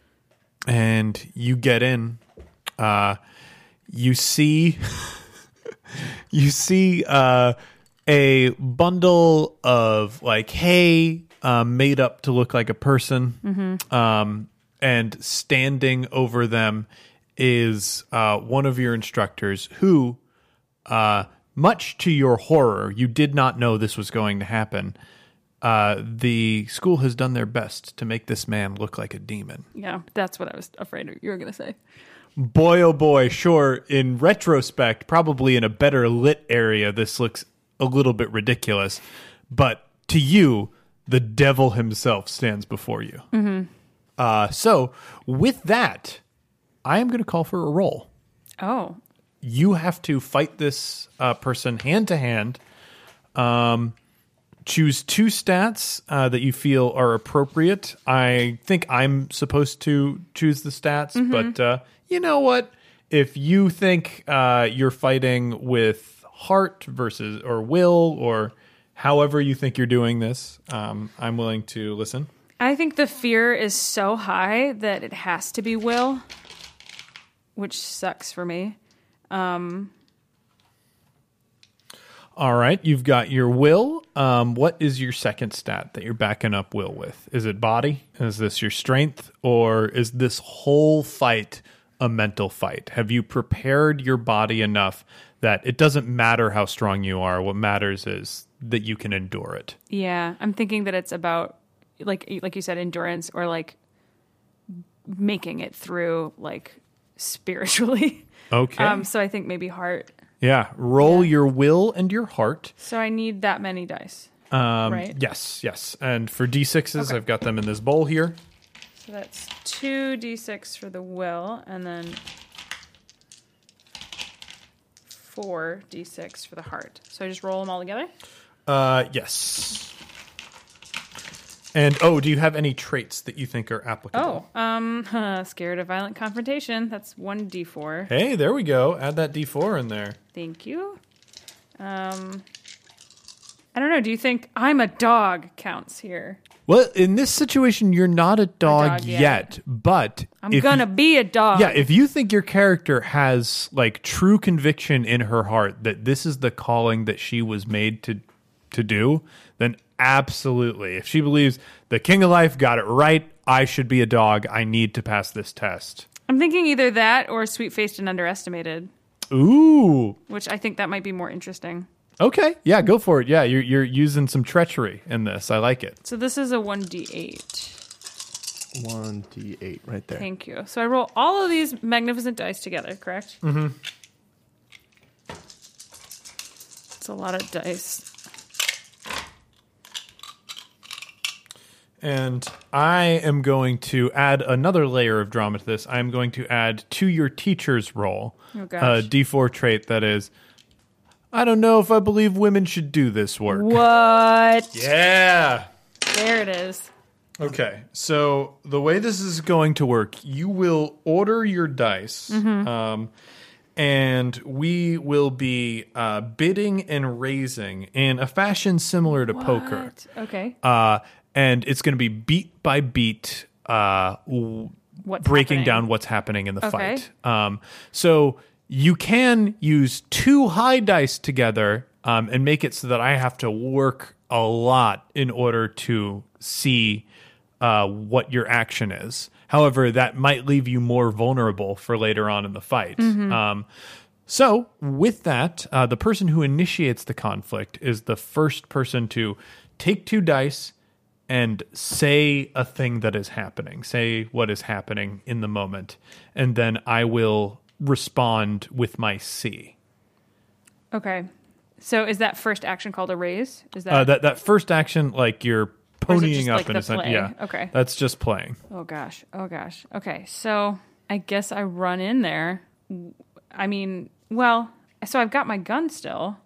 And you get in. Uh, you see, you see uh, a bundle of like hay uh, made up to look like a person, mm-hmm. um, and standing over them is uh, one of your instructors who, uh, much to your horror, you did not know this was going to happen. Uh, the school has done their best to make this man look like a demon. Yeah, that's what I was afraid you were going to say. Boy, oh boy, sure, in retrospect, probably in a better lit area, this looks a little bit ridiculous. But to you, the devil himself stands before you. Mm-hmm. Uh, so, with that, I am going to call for a roll. Oh. You have to fight this uh, person hand to hand. Um, choose two stats uh, that you feel are appropriate. I think I'm supposed to choose the stats, mm-hmm. but uh, you know what? If you think uh, you're fighting with heart versus or will or however you think you're doing this, um, I'm willing to listen. I think the fear is so high that it has to be will, which sucks for me. Um, All right, you've got your will. Um, what is your second stat that you're backing up will with? Is it body? Is this your strength? Or is this whole fight a mental fight? Have you prepared your body enough that it doesn't matter how strong you are? What matters is that you can endure it. Yeah, I'm thinking that it's about, like like you said, endurance or like making it through, like spiritually. Okay. Um, so I think maybe heart. Yeah, roll Yeah. your will and your heart. So I need that many dice, Um, right? Yes, yes. And for D sixes, Okay. I've got them in this bowl here. So that's two d six for the will, and then four d six for the heart. So I just roll them all together? Uh, yes. And, oh, do you have any traits that you think are applicable? Oh, um, uh, scared of violent confrontation. That's one d four. Hey, there we go. Add that D four in there. Thank you. Um, I don't know. Do you think I'm a dog counts here? Well, in this situation, you're not a dog, dog yet. yet. but I'm if gonna you- be a dog. Yeah, if you think your character has like true conviction in her heart that this is the calling that she was made to to do, then absolutely. If she believes the King of Life got it right, I should be a dog. I need to pass this test. I'm thinking either that or sweet-faced and underestimated, Ooh. which I think that might be more interesting. Okay, yeah, go for it. Yeah, you're you're using some treachery in this. I like it. So this is a one d eight. one d eight right there. Thank you. So I roll all of these magnificent dice together, correct? Mm-hmm. It's a lot of dice. And I am going to add another layer of drama to this. I'm going to add to your teacher's roll Oh, gosh. a D four trait that is, I don't know if I believe women should do this work. What? Yeah. There it is. Okay, so the way this is going to work, you will order your dice, Mm-hmm. um, and we will be uh, bidding and raising in a fashion similar to poker. What? Okay. Uh, and it's going to be beat by beat, uh, w- What's breaking happening? down what's happening in the Okay. fight. Um, so you can use two high dice together um, and make it so that I have to work a lot in order to see uh, what your action is. However, that might leave you more vulnerable for later on in the fight. Mm-hmm. Um, so with that, uh, the person who initiates the conflict is the first person to take two dice and say a thing that is happening. Say what is happening in the moment. And then I will respond with my C. Okay. So is that first action called a raise? Is that, Uh, that that first action, like you're Or is it ponying just up like in the a sense. play? Yeah. Okay. That's just playing. Oh gosh. Oh gosh. Okay. So I guess I run in there. I mean, well, so I've got my gun still.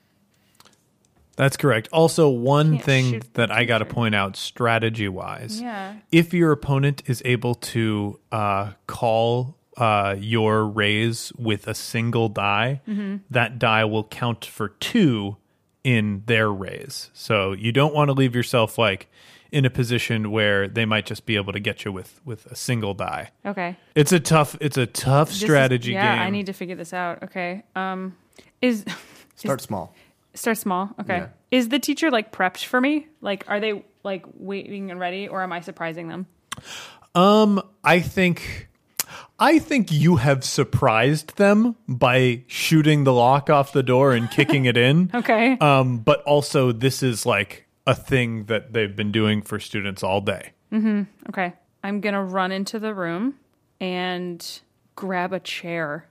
That's correct. Also, one Can't thing shoot that the I got to teacher. point out strategy wise. Yeah. If your opponent is able to uh, call uh, your raise with a single die, Mm-hmm. that die will count for two in their raise. So you don't want to leave yourself like in a position where they might just be able to get you with, with a single die. Okay. It's a tough it's a tough This is- strategy yeah, game. I need to figure this out. Okay. Um, is Start small. start small. Okay. Yeah. Is the teacher like prepped for me? Like, are they like waiting and ready, or am I surprising them? Um, I think I think you have surprised them by shooting the lock off the door and kicking it in. Okay. Um, but also this is like a thing that they've been doing for students all day. Okay. I'm gonna run into the room and grab a chair.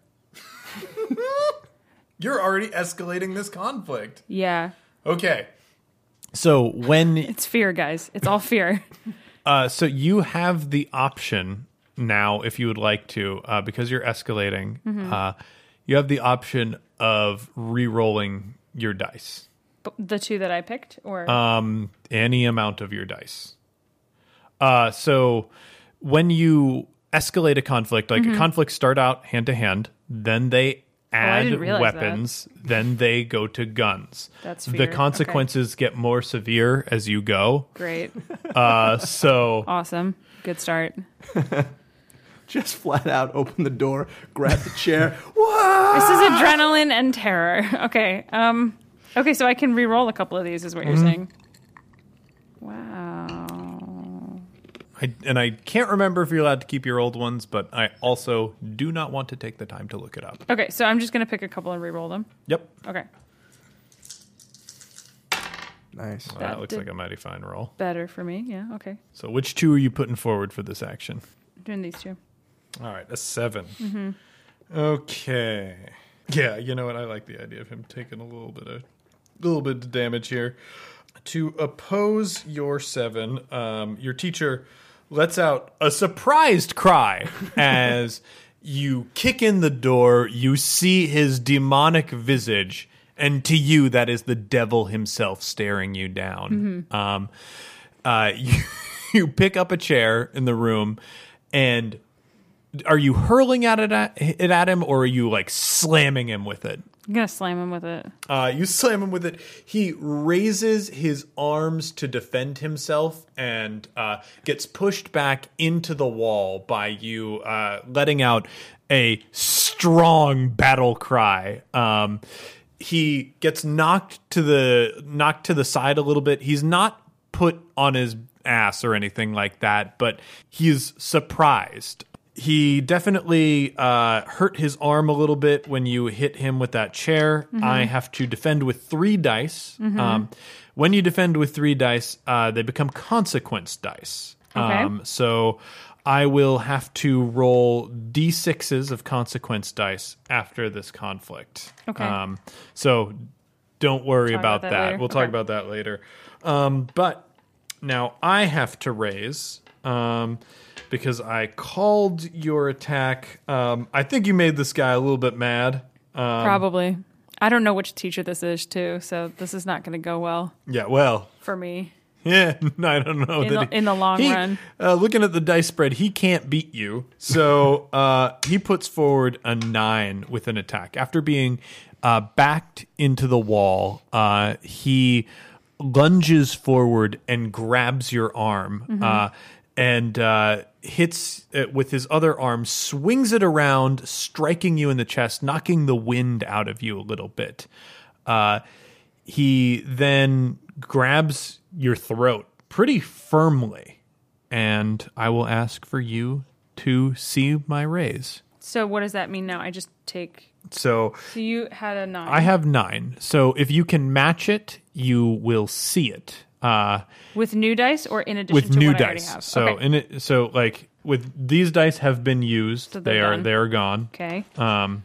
You're already escalating this conflict. Yeah. Okay. So when It's fear, guys. It's all fear. uh so you have the option now, if you would like to, uh, because you're escalating, Mm-hmm. uh, you have the option of re-rolling your dice. B- the two that I picked, or Um, any amount of your dice. Uh, so when you escalate a conflict, like conflicts start out hand to hand, then they add didn't realize weapons, then they go to guns. That's the fear. consequences get more severe as you go. great, Uh, so awesome, good start. Just flat out open the door, grab the chair. Whoa! This is adrenaline and terror. Okay. Um. Okay, so I can re-roll a couple of these, is what you're saying. Wow. I, and I can't remember if you're allowed to keep your old ones, but I also do not want to take the time to look it up. Okay, so I'm just gonna pick a couple and re-roll them. Yep. Okay. Nice. Well, that, That looks did- like a mighty fine roll. Better for me. Yeah. Okay. So which two are you putting forward for this action? I'm doing these two. All right, a seven. Okay. Yeah, you know what? I like the idea of him taking a little bit of, little bit of damage here. To oppose your seven, um, your teacher lets out a surprised cry as you kick in the door. You see his demonic visage, and to you, that is the devil himself staring you down. Um, uh, you, you pick up a chair in the room, and are you hurling at it, at it at him, or are you like slamming him with it? I'm gonna slam him with it. Uh, you slam him with it. He raises his arms to defend himself and uh, gets pushed back into the wall by you uh, letting out a strong battle cry. Um, he gets knocked to the knocked to the side a little bit. He's not put on his ass or anything like that, but he's surprised. he definitely uh, hurt his arm a little bit when you hit him with that chair. Mm-hmm. I have to defend with three dice. Mm-hmm. Um, when you defend with three dice, uh, they become consequence dice. Okay. Um, so I will have to roll d sixes of consequence dice after this conflict. Okay. Um, so don't worry talk about, about that. that. Later. We'll okay. talk about that later. Um, but now I have to raise um, because I called your attack. Um, I think you made this guy a little bit mad. Um, Probably. I don't know which teacher this is, too, so this is not going to go well Yeah, well. for me. Yeah, I don't know. In that the- in the long he- run. Uh, looking at the dice spread, he can't beat you. So uh, he puts forward a nine with an attack. After being uh, backed into the wall, uh, he lunges forward and grabs your arm Mm-hmm. uh, and uh, hits it with his other arm, swings it around, striking you in the chest, knocking the wind out of you a little bit. Uh, he then grabs your throat pretty firmly, and I will ask for you to see my raise. So what does that mean now? I just take... So So you had a nine. I have nine. So if you can match it, you will see it. Uh, With new dice or in addition with to new what I already dice. have? So okay. in it, so like with these dice have been used. So they're they are done. they are gone. Okay. Um,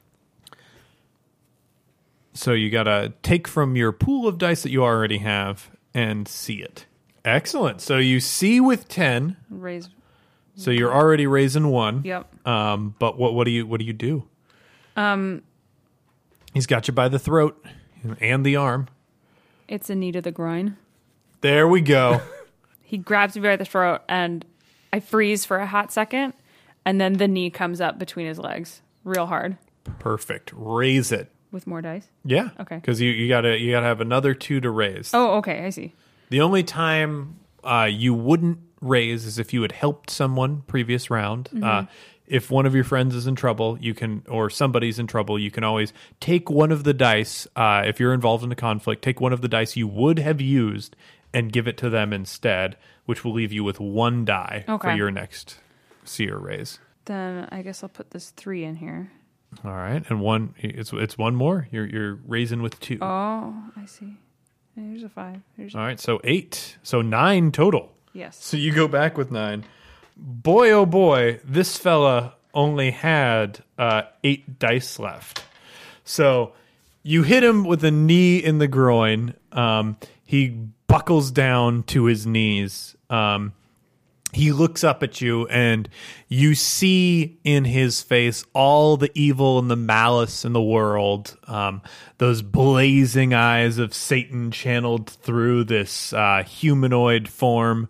so you gotta take from your pool of dice that you already have and see it. Excellent. So you see with ten. Raise... So you're already raising one. Yep. Um, but what what do you what do you do? Um, He's got you by the throat and the arm. It's a knee to the groin. There we go. He grabs me by the throat, and I freeze for a hot second, and then the knee comes up between his legs real hard. Perfect. Raise it. With more dice? Yeah. Okay. Because you, you gotta you gotta have another two to raise. Oh, okay, I see. The only time uh, you wouldn't raise is if you had helped someone previous round. Mm-hmm. Uh, if one of your friends is in trouble, you can, or somebody's in trouble, you can always take one of the dice. Uh, if you're involved in a conflict, take one of the dice you would have used and give it to them instead, which will leave you with one die for Okay. your next seer raise. Then I guess I'll put this three in here. All right, and one it's it's one more. You're you're raising with two. Oh, I see. Here's a five. Here's a... All right, so eight, so nine total. Yes. So you go back with nine. Boy, oh boy, this fella only had uh, eight dice left. So you hit him with a knee in the groin. Um, he buckles down to his knees. Um, he looks up at you, and you see in his face all the evil and the malice in the world. Um, those blazing eyes of Satan channeled through this uh, humanoid form.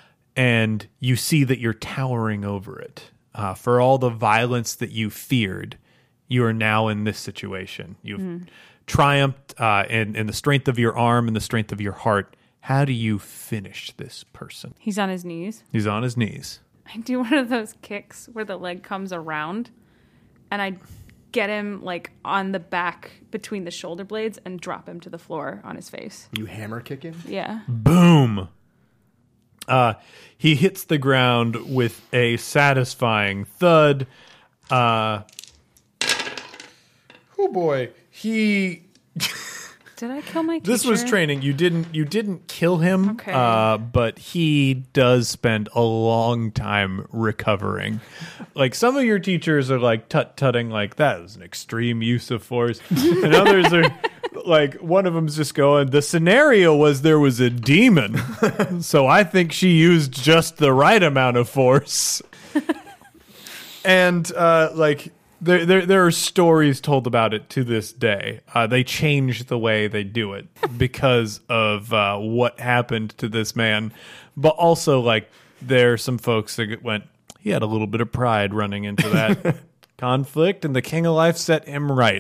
And you see that you're towering over it. Uh, for all the violence that you feared, you are now in this situation. You've mm. triumphed uh, in, in the strength of your arm and the strength of your heart. How do you finish this person? He's on his knees. He's on his knees. I do one of those kicks where the leg comes around, and I get him like on the back between the shoulder blades and drop him to the floor on his face. You hammer kick him? Yeah. Boom. Uh, he hits the ground with a satisfying thud. Uh, oh boy, he. Did I kill my teacher? This was training. You didn't. You didn't kill him. Okay. Uh, but he does spend a long time recovering. Like some of your teachers are like tut tutting, like that is an extreme use of force, and others are. Like, one of them's just going, the scenario was there was a demon, so I think she used just the right amount of force. And, uh, like, there, there there are stories told about it to this day. Uh, they changed the way they do it because of uh, what happened to this man. But also, like, there are some folks that went, he had a little bit of pride running into that conflict, and the King of Life set him right.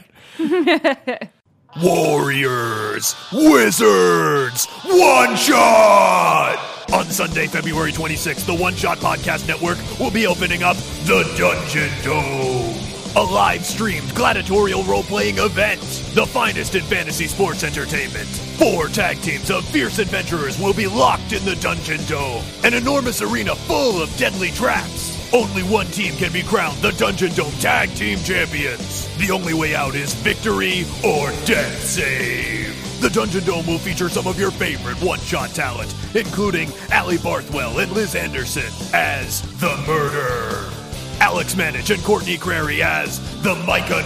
Warriors, Wizards, One Shot! On Sunday, February twenty-sixth, the One Shot Podcast Network will be opening up the Dungeon Dome, a live-streamed gladiatorial role-playing event, the finest in fantasy sports entertainment. Four tag teams of fierce adventurers will be locked in the Dungeon Dome, an enormous arena full of deadly traps. Only one team can be crowned the Dungeon Dome Tag Team Champions. The only way out is victory or death save. The Dungeon Dome will feature some of your favorite one-shot talent, including Allie Barthwell and Liz Anderson as The Murder, Alex Manich and Courtney Crary as The Micah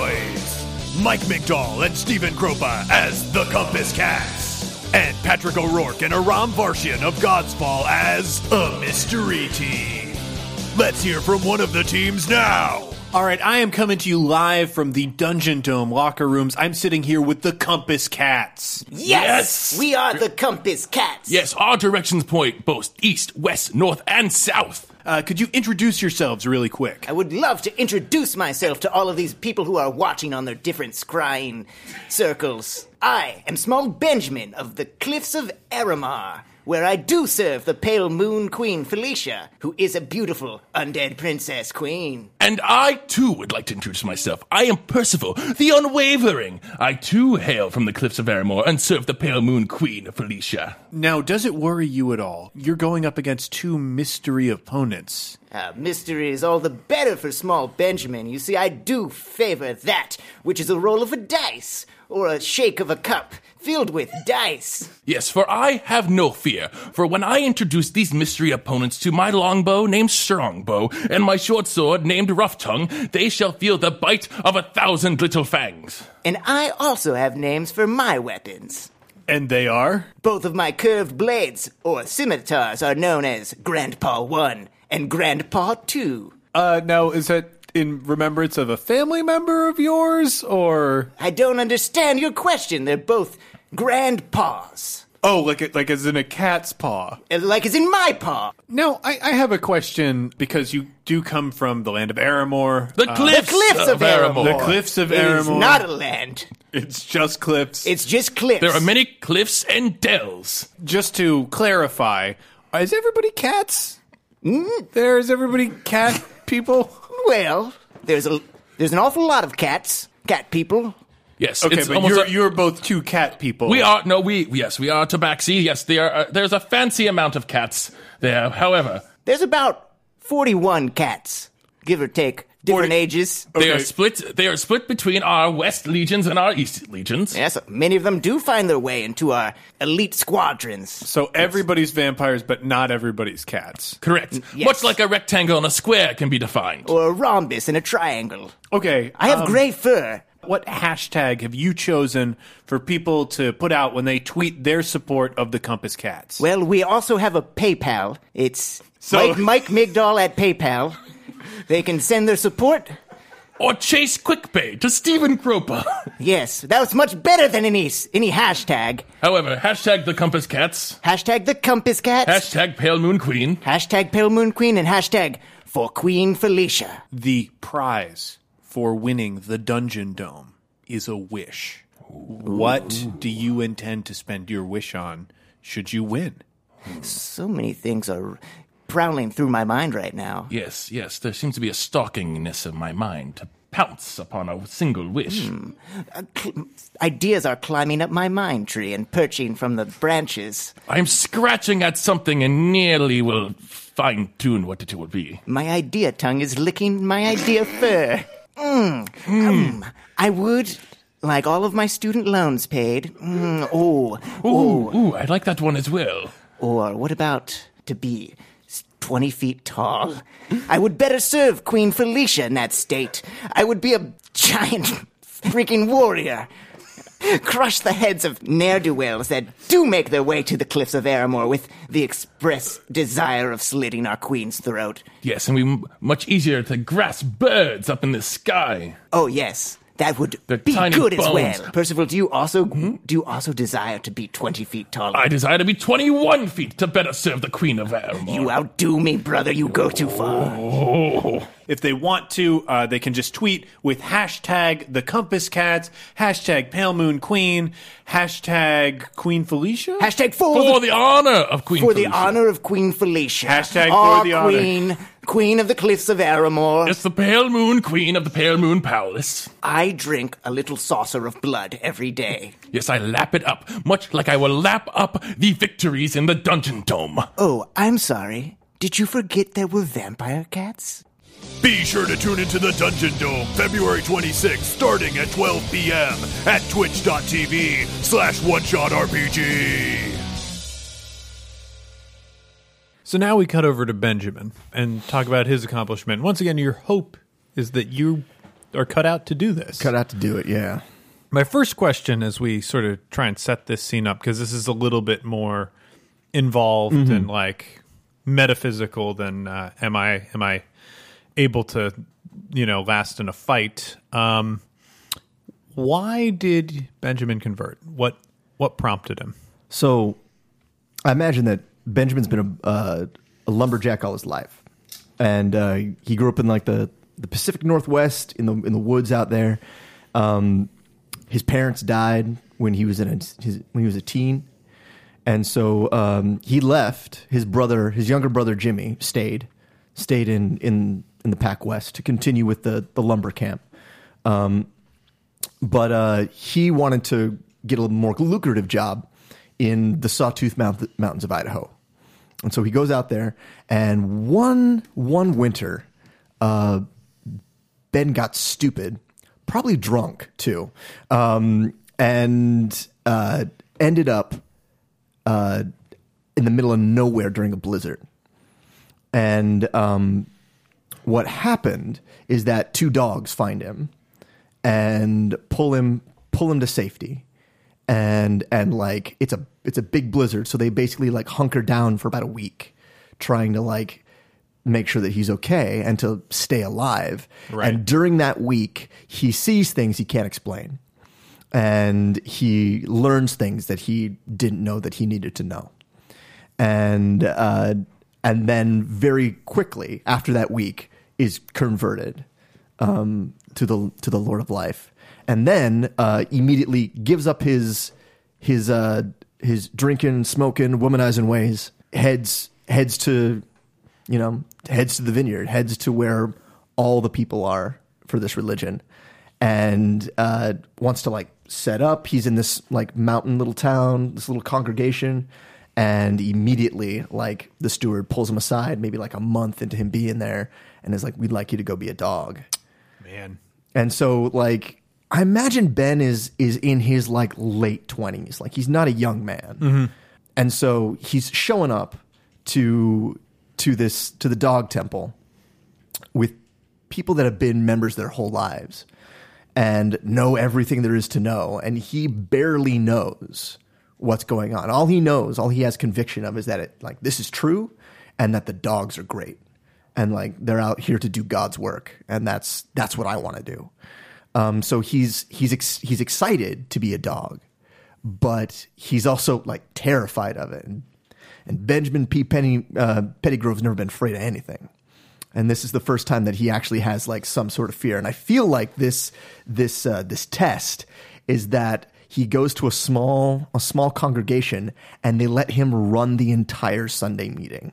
Noise, Mike Migdal and Stephen Kropa as The Compass Cats, and Patrick O'Rourke and Aram Varshian of God's Fall as a mystery team. Let's hear from one of the teams now. All right, I am coming to you live from the Dungeon Dome locker rooms. I'm sitting here with the Compass Cats. Yes! Yes! We are the Compass Cats. Yes, our directions point both east, west, north, and south. Uh, could you introduce yourselves really quick? I would love to introduce myself to all of these people who are watching on their different scrying circles. I am Small Benjamin of the Cliffs of Aramar, where I do serve the Pale Moon Queen Felicia, who is a beautiful undead princess queen. And I, too, would like to introduce myself. I am Percival, the Unwavering. I, too, hail from the Cliffs of Aramor and serve the Pale Moon Queen Felicia. Now, does it worry you at all? You're going up against two mystery opponents. Uh, mystery is all the better for Small Benjamin. You see, I do favor that, which is a roll of a dice, or a shake of a cup, filled with dice. Yes, for I have no fear, for when I introduce these mystery opponents to my longbow named Strongbow and my short sword named Rough Tongue, they shall feel the bite of a thousand little fangs. And I also have names for my weapons. And they are? Both of my curved blades, or scimitars, are known as Grandpa one and Grandpa two. Uh, now, is that in remembrance of a family member of yours, or? I don't understand your question. They're both grandpas. Oh, like like as in a cat's paw. Like as in my paw. Now, I, I have a question, because you do come from the land of Aramor. The Uh, Cliffs, The Cliffs of Aramor. The Cliffs of It Aramor. is not a land. It's just cliffs. It's just cliffs. There are many cliffs and dells. Just to clarify, is everybody cats? Mm? There is everybody cat people? Well, there's a there's an awful lot of cats, cat people. Yes, Okay, it's but almost you're, a- you're both two cat people. We are, no, we, yes, we are tabaxi. Yes, they are, uh, there's a fancy amount of cats there. However, There's about forty-one cats, give or take, different forty ages. they are Okay. split, they are split between our West Legions and our East Legions. Yes, many of them do find their way into our elite squadrons. So everybody's vampires, but not everybody's cats. Correct. Yes. Much like a rectangle and a square can be defined. Or a rhombus and a triangle. Okay. I have um, gray fur. What hashtag have you chosen for people to put out when they tweet their support of the Compass Cats? Well, we also have a PayPal. It's So- Mike, Mike Migdal at PayPal. They can send their support. Or chase QuickPay to Stephen Kropa. Yes, that was much better than any any hashtag. However, hashtag the Compass Cats, Hashtag the Compass Cats. hashtag Pale Moon Queen. Hashtag Pale Moon Queen and hashtag for Queen Felicia. The prize for winning the Dungeon Dome is a wish. What do you intend to spend your wish on should you win? So many things are prowling through my mind right now. Yes, yes, there seems to be a stalkingness of my mind to pounce upon a single wish. Uh, cl- ideas are climbing up my mind tree and perching from the branches. I'm scratching at something and nearly will fine-tune what it will be. My idea tongue is licking my idea fur. Mm. Um, I would like all of my student loans paid. Mm. Oh, Ooh, ooh, I like that one as well. or what about to be twenty feet tall? I would better serve Queen Felicia in that state. I would be a giant freaking warrior. Crush the heads of ne'er-do-wells that do make their way to the Cliffs of Aramor with the express desire of slitting our queen's throat. Yes, and we m- much easier to grasp birds up in the sky. Oh, yes. That would The be tiny good as bones. well. Percival, do you also do you also desire to be twenty feet taller? I desire to be twenty-one feet to better serve the Queen of Aramor. You outdo me, brother. You go too far. Oh. If they want to, uh, they can just tweet with hashtag the Compass Cats, hashtag Pale Moon Queen, hashtag Queen Felicia? Hashtag for, For the, the honor of Queen for Felicia. the honor of Queen Felicia. Hashtag for Our the honor. queen, queen of the Cliffs of Aramor. It's the Pale Moon Queen of the Pale Moon Palace. I drink a little saucer of blood every day. Yes, I lap it up, much like I will lap up the victories in the Dungeon Dome. Oh, I'm sorry. Did you forget there were vampire cats? Be sure to tune into the Dungeon Dome February twenty-sixth, starting at twelve p.m. at twitch.tv slash OneShotRPG. So now we cut over to Benjamin and talk about his accomplishment. Once again, your hope is that you are cut out to do this. Cut out to do it, yeah. My first question as we sort of try and set this scene up, because this is a little bit more involved mm-hmm. and like metaphysical than uh, am I am I able to, you know, last in a fight. Um, why did Benjamin convert? What what prompted him? So I imagine that Benjamin's been a, uh, a lumberjack all his life, and uh, he grew up in like the, the Pacific Northwest in the in the woods out there. Um, his parents died when he was in a, his, when he was a teen, and so um, he left. His brother, his younger brother Jimmy, stayed stayed in in, in the Pac West to continue with the the lumber camp. Um, but uh, he wanted to get a more lucrative job in the Sawtooth Mount- Mountains of Idaho. And so he goes out there, and one one winter, uh, Ben got stupid, probably drunk too, um, and uh, ended up uh, in the middle of nowhere during a blizzard. And um, what happened is that two dogs find him and pull him pull him to safety. And and like it's a it's a big blizzard, so they basically like hunker down for about a week, trying to like make sure that he's okay and to stay alive. Right. And during that week, he sees things he can't explain, and he learns things that he didn't know that he needed to know. And uh, and then very quickly after that week is converted um, to the to the Lord of Life. And then uh, immediately gives up his his uh, his drinking, smoking, womanizing ways. Heads heads to you know heads to the vineyard. Heads to where all the people are for this religion, and uh, wants to like set up. He's in this like mountain little town, this little congregation, and immediately like the steward pulls him aside, maybe like a month into him being there, and is like, "We'd like you to go be a dog." Man, and so like. I imagine Ben is is in his like late twenties, like he's not a young man, mm-hmm. and so he's showing up to to this to the dog temple with people that have been members their whole lives and know everything there is to know, and he barely knows what's going on. All he knows, all he has conviction of, is that it like this is true, and that the dogs are great, and like they're out here to do God's work, and that's that's what I want to do. Um, so he's he's ex- he's excited to be a dog, but he's also like terrified of it. And, and Benjamin P. Penny uh, Pettygrove's never been afraid of anything, and this is the first time that he actually has like some sort of fear. And I feel like this this uh, this test is that he goes to a small a small congregation, and they let him run the entire Sunday meeting,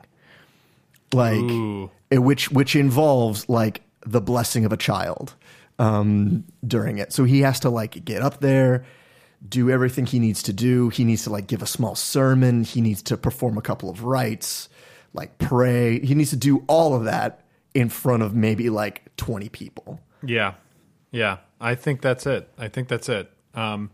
like it, which which involves like the blessing of a child. Um, during it. So he has to like get up there, do everything he needs to do. He needs to like give a small sermon. He needs to perform a couple of rites, like pray. He needs to do all of that in front of maybe like twenty people. Yeah. Yeah. I think that's it. I think that's it. Um,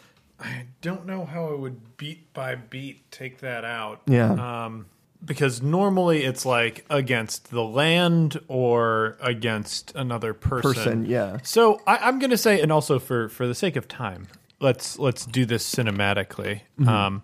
I don't know how I would beat by beat take that out. Yeah. Um, because normally it's like against the land or against another person. Person, yeah. So I, I'm going to say, and also for, for the sake of time, let's let's do this cinematically. Mm-hmm. Um,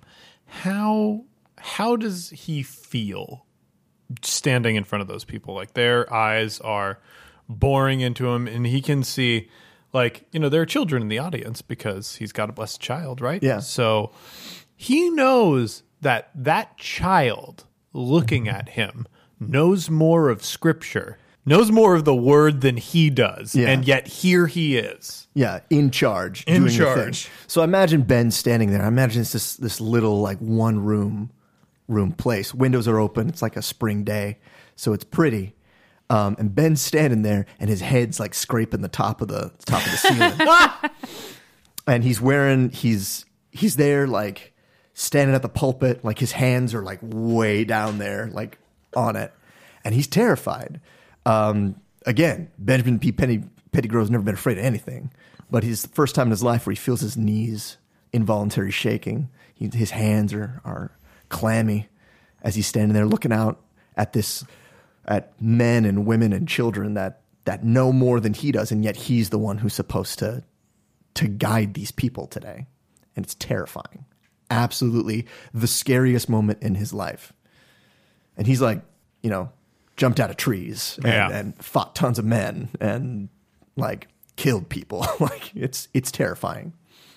how how does he feel standing in front of those people? Like their eyes are boring into him, and he can see, like, you know, there are children in the audience because he's got a blessed child, right? Yeah. So he knows that that child looking at him knows more of Scripture, knows more of the Word than he does, yeah. and yet here he is. Yeah, in charge. In doing charge. The thing. So I imagine Ben standing there. I imagine it's this this little like one room room place. Windows are open. It's like a spring day, so it's pretty. Um, and Ben's standing there, and his head's like scraping the top of the top of the ceiling. And he's wearing he's he's there like standing at the pulpit, like his hands are like way down there, like on it. and he's terrified. Um, again, Benjamin P. Penny, Pettigrew's never been afraid of anything, but it's the first time in his life where he feels his knees involuntary shaking. He, his hands are, are clammy as he's standing there looking out at this, at men and women and children that, that know more than he does, and yet he's the one who's supposed to, to guide these people today. And it's terrifying. Absolutely the scariest moment in his life. And he's like, you know, jumped out of trees and, Yeah. and fought tons of men and like killed people. Like it's it's terrifying.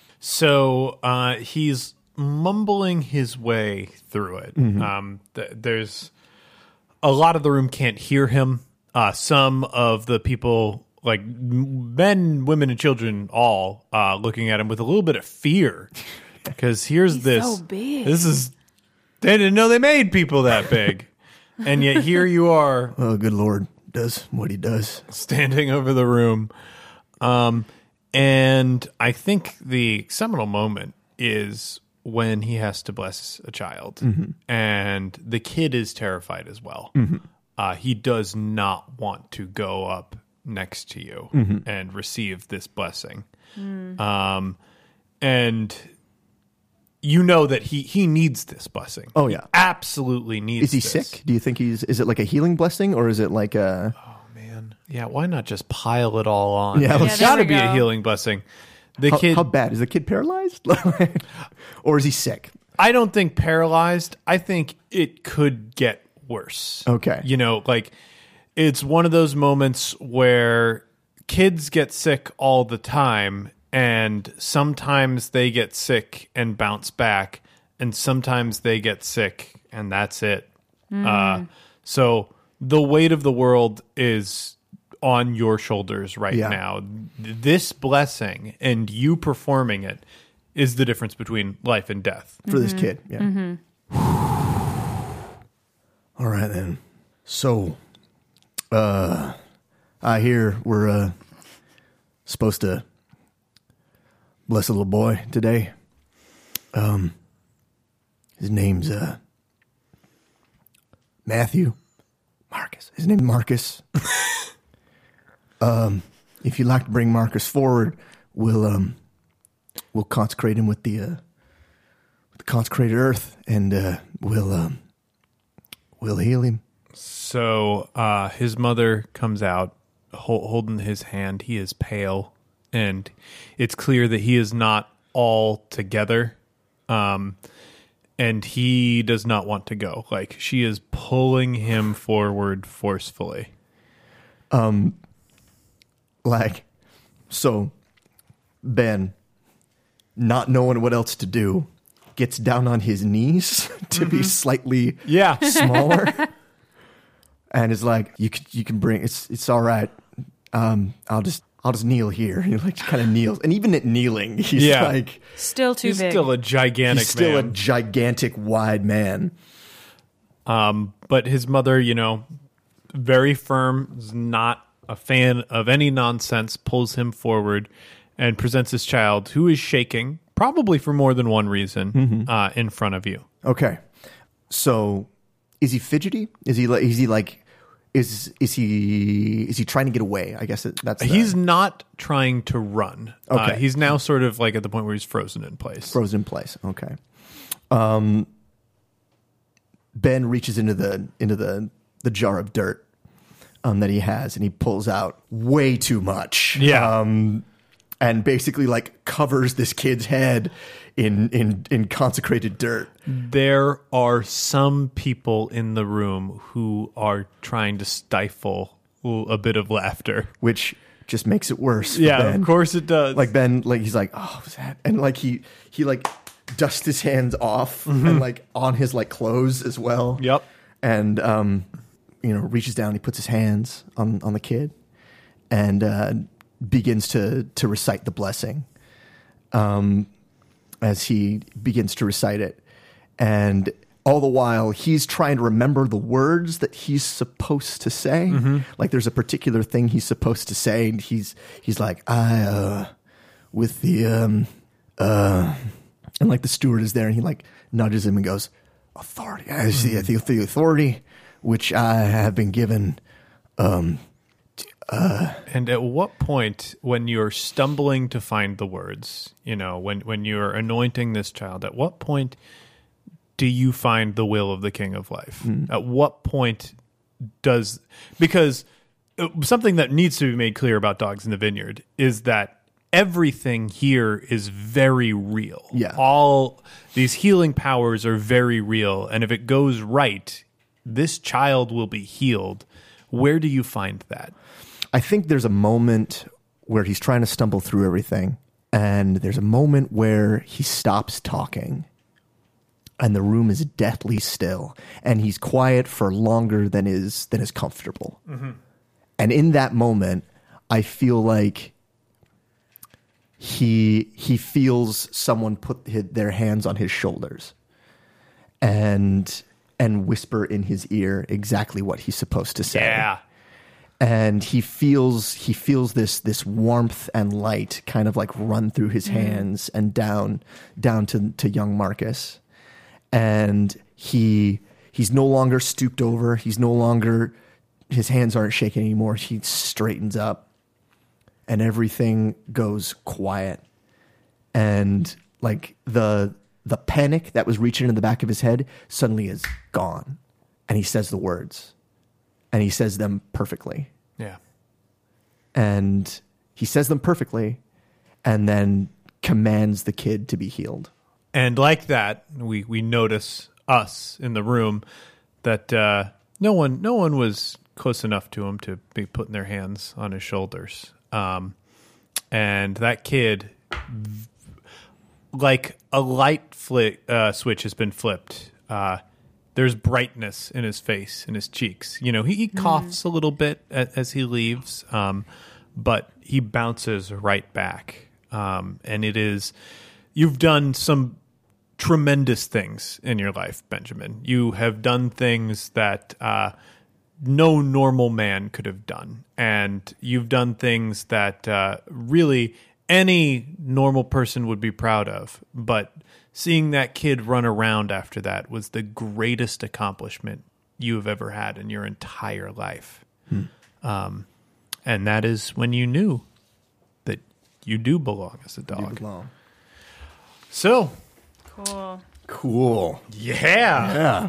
So uh, he's mumbling his way through it. Mm-hmm. Um, th- there's a lot of the room can't hear him. Uh, some of the people, like men, women, and children, all uh, looking at him with a little bit of fear. Because here's He's this. so big. This is. They didn't know they made people that big. And yet here you are. Oh, good Lord does what he does. Standing over the room. Um, and I think the seminal moment is when he has to bless a child. Mm-hmm. And the kid is terrified as well. Mm-hmm. Uh, he does not want to go up next to you Mm-hmm. and receive this blessing. Um, and you know that he, he needs this blessing. Oh, yeah. He absolutely needs Is he this. sick? Do you think he's, is it like a healing blessing or is it like a, Man, yeah, why not just pile it all on? Yeah, It's let's- Yeah, got there to we be a go. healing blessing. The how, kid, how bad? Is the kid paralyzed? Or is he sick? I don't think paralyzed. I think it could get worse. Okay. You know, like it's one of those moments where kids get sick all the time, and sometimes they get sick and bounce back, and sometimes they get sick and that's it. Uh, so the weight of the world is on your shoulders right Yeah. now. This blessing and you performing it is the difference between life and death. For this kid, yeah. All right, then. So, uh, I hear we're uh, supposed to bless a little boy today. Um, his name's uh, Matthew. Marcus. His name's Marcus. um, if you'd like to bring Marcus forward, we'll um, we'll consecrate him with the uh, with the consecrated earth, and uh, we'll um, we'll heal him. So uh, his mother comes out hol- holding his hand. He is pale, and it's clear that he is not all together. Um, and he does not want to go. Like, she is pulling him forward forcefully. Like, so Ben, not knowing what else to do, gets down on his knees to be slightly Yeah. smaller, and is like, "You can, you can bring it's, it's all right. Um, I'll just, I'll just kneel here." And he like kind of kneels, and even at kneeling, he's Yeah. like, Still too He's big. still a gigantic he's still man. a gigantic, wide man. Um, but his mother, you know, very firm, is not a fan of any nonsense, pulls him forward and presents his child, who is shaking, probably for more than one reason, uh, in front of you. Okay, so is he fidgety? Is he like? Is he like? Is is he is he trying to get away? I guess it, that's the, He's not trying to run. Uh, Okay. he's now sort of like at the point where he's frozen in place. frozen in place. Okay. Um, Ben reaches into the into the the jar of dirt um, that he has, and he pulls out way too much. Yeah. Um, and basically like covers this kid's head in in in consecrated dirt. There are some people in the room who are trying to stifle a bit of laughter. Which just makes it worse. for Yeah, Ben. of course it does. Like Ben, like he's like, oh, what's that? And like he he like dusts his hands off and like on his like clothes as well. Yep. And um, you know, reaches down, he puts his hands on on the kid, and uh, begins to to recite the blessing. Um, as he begins to recite it, and all the while he's trying to remember the words that he's supposed to say. Like there's a particular thing he's supposed to say, and he's he's like, I uh, with the um uh, and like the steward is there, and he like nudges him and goes, authority. I see. I think the authority which I have been given. Um, uh, and at what point, when you're stumbling to find the words, you know, when, when you're anointing this child, at what point do you find the will of the King of Life? Mm. At what point does... Because something that needs to be made clear about Dogs in the Vineyard is that everything here is very real. Yeah. All these healing powers are very real. And if it goes right, this child will be healed. Where do you find that? I think there's a moment where he's trying to stumble through everything. And there's a moment where he stops talking. And the room is deathly still. And he's quiet for longer than is, than is comfortable. Mm-hmm. And in that moment, I feel like he he feels someone put his, their hands on his shoulders and and whisper in his ear exactly what he's supposed to say. Yeah. And he feels he feels this this warmth and light kind of like run through his mm. hands and down down to, to young Marcus. And he he's no longer stooped over. He's no longer, his hands aren't shaking anymore. He straightens up. And everything goes quiet. And like the the panic that was reaching in the back of his head suddenly is gone. And he says the words. And he says them perfectly. Yeah. And he says them perfectly and then commands the kid to be healed. And like that, we, we notice us in the room that uh, no one no one was close enough to him to be putting their hands on his shoulders. Um, and that kid, like a light flick, uh, switch has been flipped. Uh, there's brightness in his face, in his cheeks. You know, he, he coughs mm. a little bit as, as he leaves, um, but he bounces right back. Um, and it is, you've done some tremendous things in your life, Benjamin. You have done things that, uh, no normal man could have done. And you've done things that uh, really any normal person would be proud of. But seeing that kid run around after that was the greatest accomplishment you have ever had in your entire life. Hmm. Um, and that is when you knew that you do belong as a dog. You belong. So. Cool. Cool. Yeah. Yeah.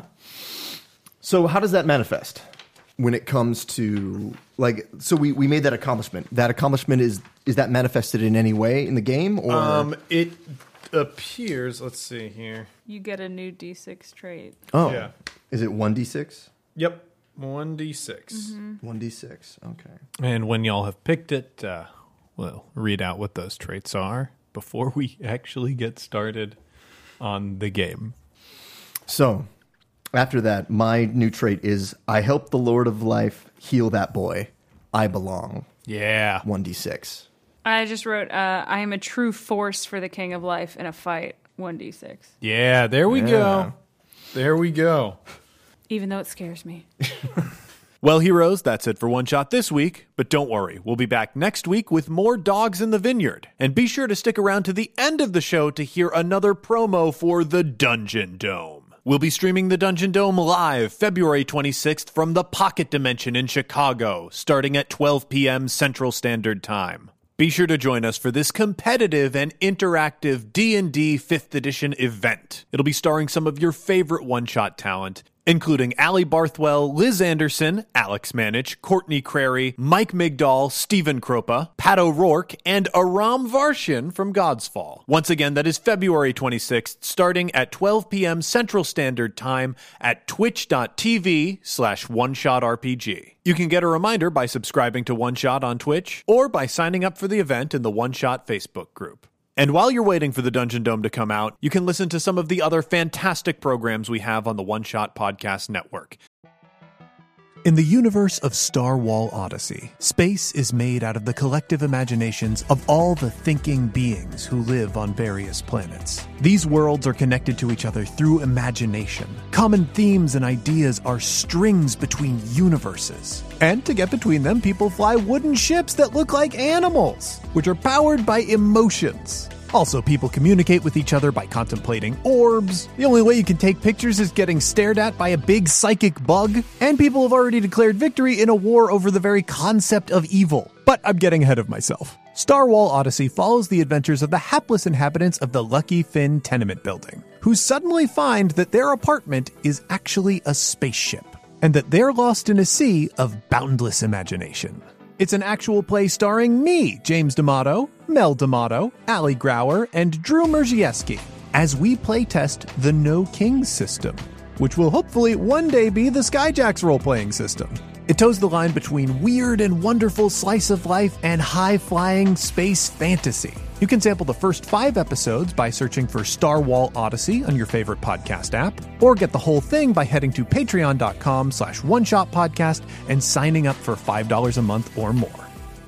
So how does that manifest? When it comes to, like, so we, we made that accomplishment. That accomplishment is, is that manifested in any way in the game? Or Um, it appears, let's see here. You get a new D six trait. Oh. Yeah. Is it one d six? Yep. one d six. Mm-hmm. one d six. Okay. And when y'all have picked it, uh, we'll read out what those traits are before we actually get started on the game. So, after that, my new trait is I help the Lord of Life heal that boy. I belong. Yeah. one d six. I just wrote, uh, I am a true force for the King of Life in a fight. one d six. Yeah, there we Yeah. go. There we go. Even though it scares me. Well, heroes, that's it for One Shot this week. But don't worry, we'll be back next week with more Dogs in the Vineyard. And be sure to stick around to the end of the show to hear another promo for the Dungeon Dome. We'll be streaming the Dungeon Dome live February twenty-sixth from the Pocket Dimension in Chicago, starting at twelve p.m. Central Standard Time. Be sure to join us for this competitive and interactive D and D fifth Edition event. It'll be starring some of your favorite one-shot talent, including Allie Barthwell, Liz Anderson, Alex Manich, Courtney Crary, Mike Migdal, Stephen Kropa, Pat O'Rourke, and Aram Varshin from God's Fall. Once again, that is February twenty-sixth, starting at twelve p.m. Central Standard Time at twitch.tv slash OneShotRPG. You can get a reminder by subscribing to One Shot on Twitch or by signing up for the event in the One Shot Facebook group. And while you're waiting for the Dungeon Dome to come out, you can listen to some of the other fantastic programs we have on the One Shot Podcast Network. In the universe of Star Wall Odyssey, space is made out of the collective imaginations of all the thinking beings who live on various planets. These worlds are connected to each other through imagination. Common themes and ideas are strings between universes. And to get between them, people fly wooden ships that look like animals, which are powered by emotions. Also, people communicate with each other by contemplating orbs. The only way you can take pictures is getting stared at by a big psychic bug. And people have already declared victory in a war over the very concept of evil. But I'm getting ahead of myself. Star Wall Odyssey follows the adventures of the hapless inhabitants of the Lucky Finn tenement building, who suddenly find that their apartment is actually a spaceship, and that they're lost in a sea of boundless imagination. It's an actual play starring me, James D'Amato, Mel D'Amato, Ali Grauer, and Drew Merzieski, as we playtest the No Kings system, which will hopefully one day be the Skyjacks role-playing system. It toes the line between weird and wonderful slice of life and high-flying space fantasy. You can sample the first five episodes by searching for Star Wall Odyssey on your favorite podcast app, or get the whole thing by heading to patreon.com slash one-shot podcast and signing up for five dollars a month or more.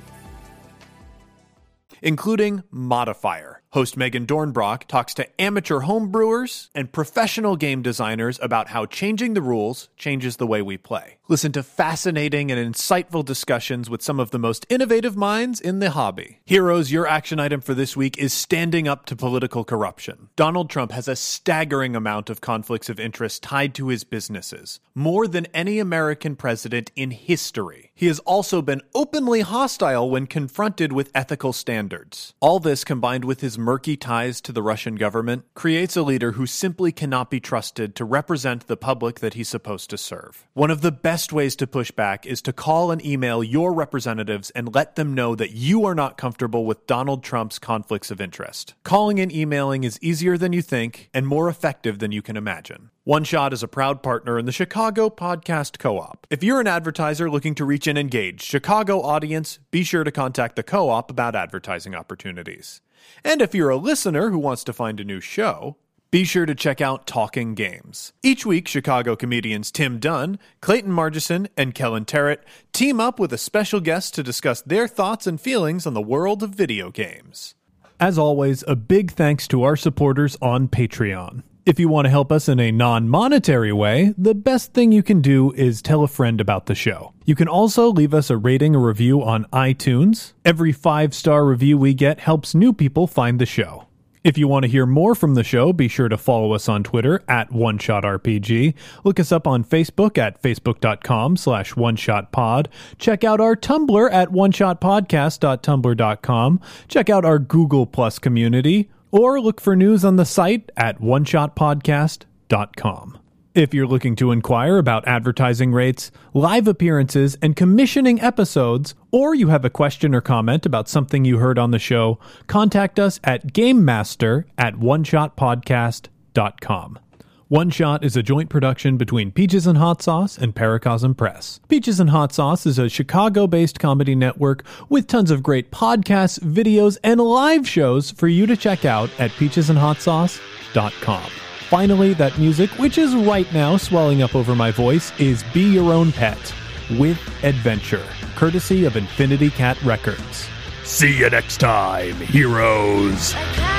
Including Modifier. Host Megan Dornbrock talks to amateur homebrewers and professional game designers about how changing the rules changes the way we play. Listen to fascinating and insightful discussions with some of the most innovative minds in the hobby. Heroes, your action item for this week is standing up to political corruption. Donald Trump has a staggering amount of conflicts of interest tied to his businesses, more than any American president in history. He has also been openly hostile when confronted with ethical standards. All this, combined with his murky ties to the Russian government, creates a leader who simply cannot be trusted to represent the public that he's supposed to serve. One of the best ways to push back is to call and email your representatives and let them know that you are not comfortable with Donald Trump's conflicts of interest. Calling and emailing is easier than you think and more effective than you can imagine. One Shot is a proud partner in the Chicago Podcast Co-op. If you're an advertiser looking to reach an engaged Chicago audience, be sure to contact the Co-op about advertising opportunities. And if you're a listener who wants to find a new show, be sure to check out Talking Games. Each week, Chicago comedians Tim Dunn, Clayton Margison, and Kellen Terrett team up with a special guest to discuss their thoughts and feelings on the world of video games. As always, a big thanks to our supporters on Patreon. If you want to help us in a non-monetary way, the best thing you can do is tell a friend about the show. You can also leave us a rating or review on iTunes. Every five-star review we get helps new people find the show. If you want to hear more from the show, be sure to follow us on Twitter at OneShotRPG. Look us up on Facebook at facebook.com slash OneShotPod. Check out our Tumblr at oneshotpodcast dot tumblr dot com. Check out our Google Plus community, or look for news on the site at one shot podcast dot com. If you're looking to inquire about advertising rates, live appearances, and commissioning episodes, or you have a question or comment about something you heard on the show, contact us at gamemaster at one shot podcast dot com. One Shot is a joint production between Peaches and Hot Sauce and Paracosm Press. Peaches and Hot Sauce is a Chicago-based comedy network with tons of great podcasts, videos, and live shows for you to check out at peaches and hot sauce dot com. Finally, that music, which is right now swelling up over my voice, is Be Your Own Pet with Adventure, courtesy of Infinity Cat Records. See you next time, heroes.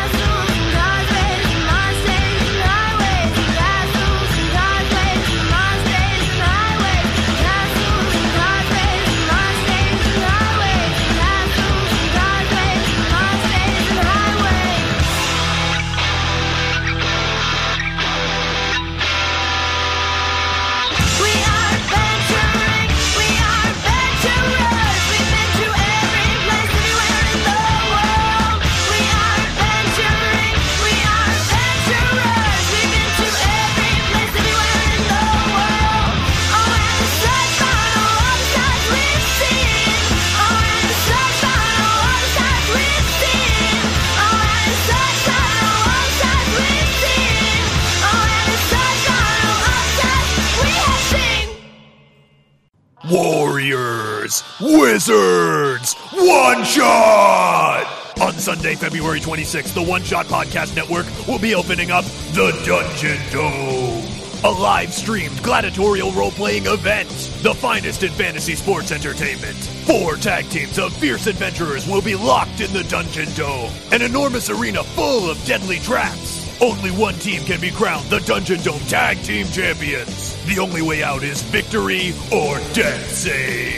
Warriors, Wizards, One Shot! On Sunday, February twenty-sixth, the One Shot Podcast Network will be opening up the Dungeon Dome, a live-streamed gladiatorial role-playing event, the finest in fantasy sports entertainment. Four tag teams of fierce adventurers will be locked in the Dungeon Dome, an enormous arena full of deadly traps. Only one team can be crowned the Dungeon Dome Tag Team Champions. The only way out is victory or death save.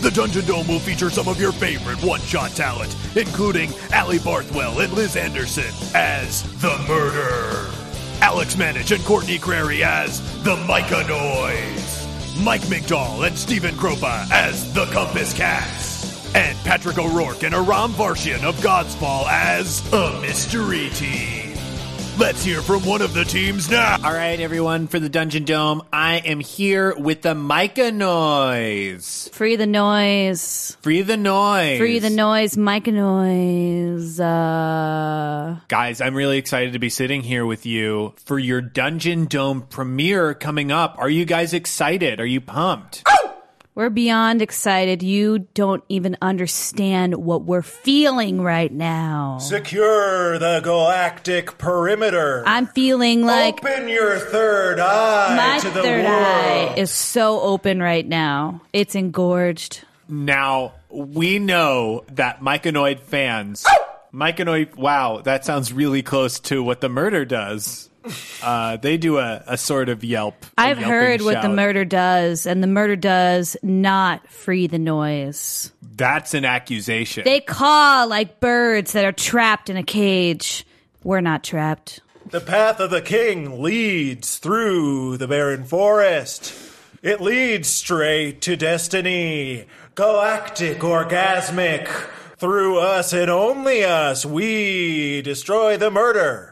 The Dungeon Dome will feature some of your favorite one-shot talent, including Allie Barthwell and Liz Anderson as The Murder, Alex Manich and Courtney Crary as The Micah Noise, Mike Migdal and Stephen Kropa as The Compass Cats, and Patrick O'Rourke and Aram Varshian of God's Fall as a mystery team. Let's hear from one of the teams now. All right, everyone, for the Dungeon Dome, I am here with the Micah Noise. Free the noise. Free the noise. Free the noise, Micah Noise. Uh... Guys, I'm really excited to be sitting here with you for your Dungeon Dome premiere coming up. Are you guys excited? Are you pumped? We're beyond excited. You don't even understand what we're feeling right now. Secure the galactic perimeter. I'm feeling like... Open your third eye my to the third world. eye is so open right now. It's engorged. Now, we know that Myconoid fans... Myconoid, wow, that sounds really close to what The Murder does. Uh, they do a, a sort of yelp. I've heard what shout. The Murder does, and The Murder does not free the noise. That's an accusation. They caw like birds that are trapped in a cage. We're not trapped. The path of the king leads through the barren forest. It leads straight to destiny. Galactic, orgasmic. Through us and only us, we destroy the murder.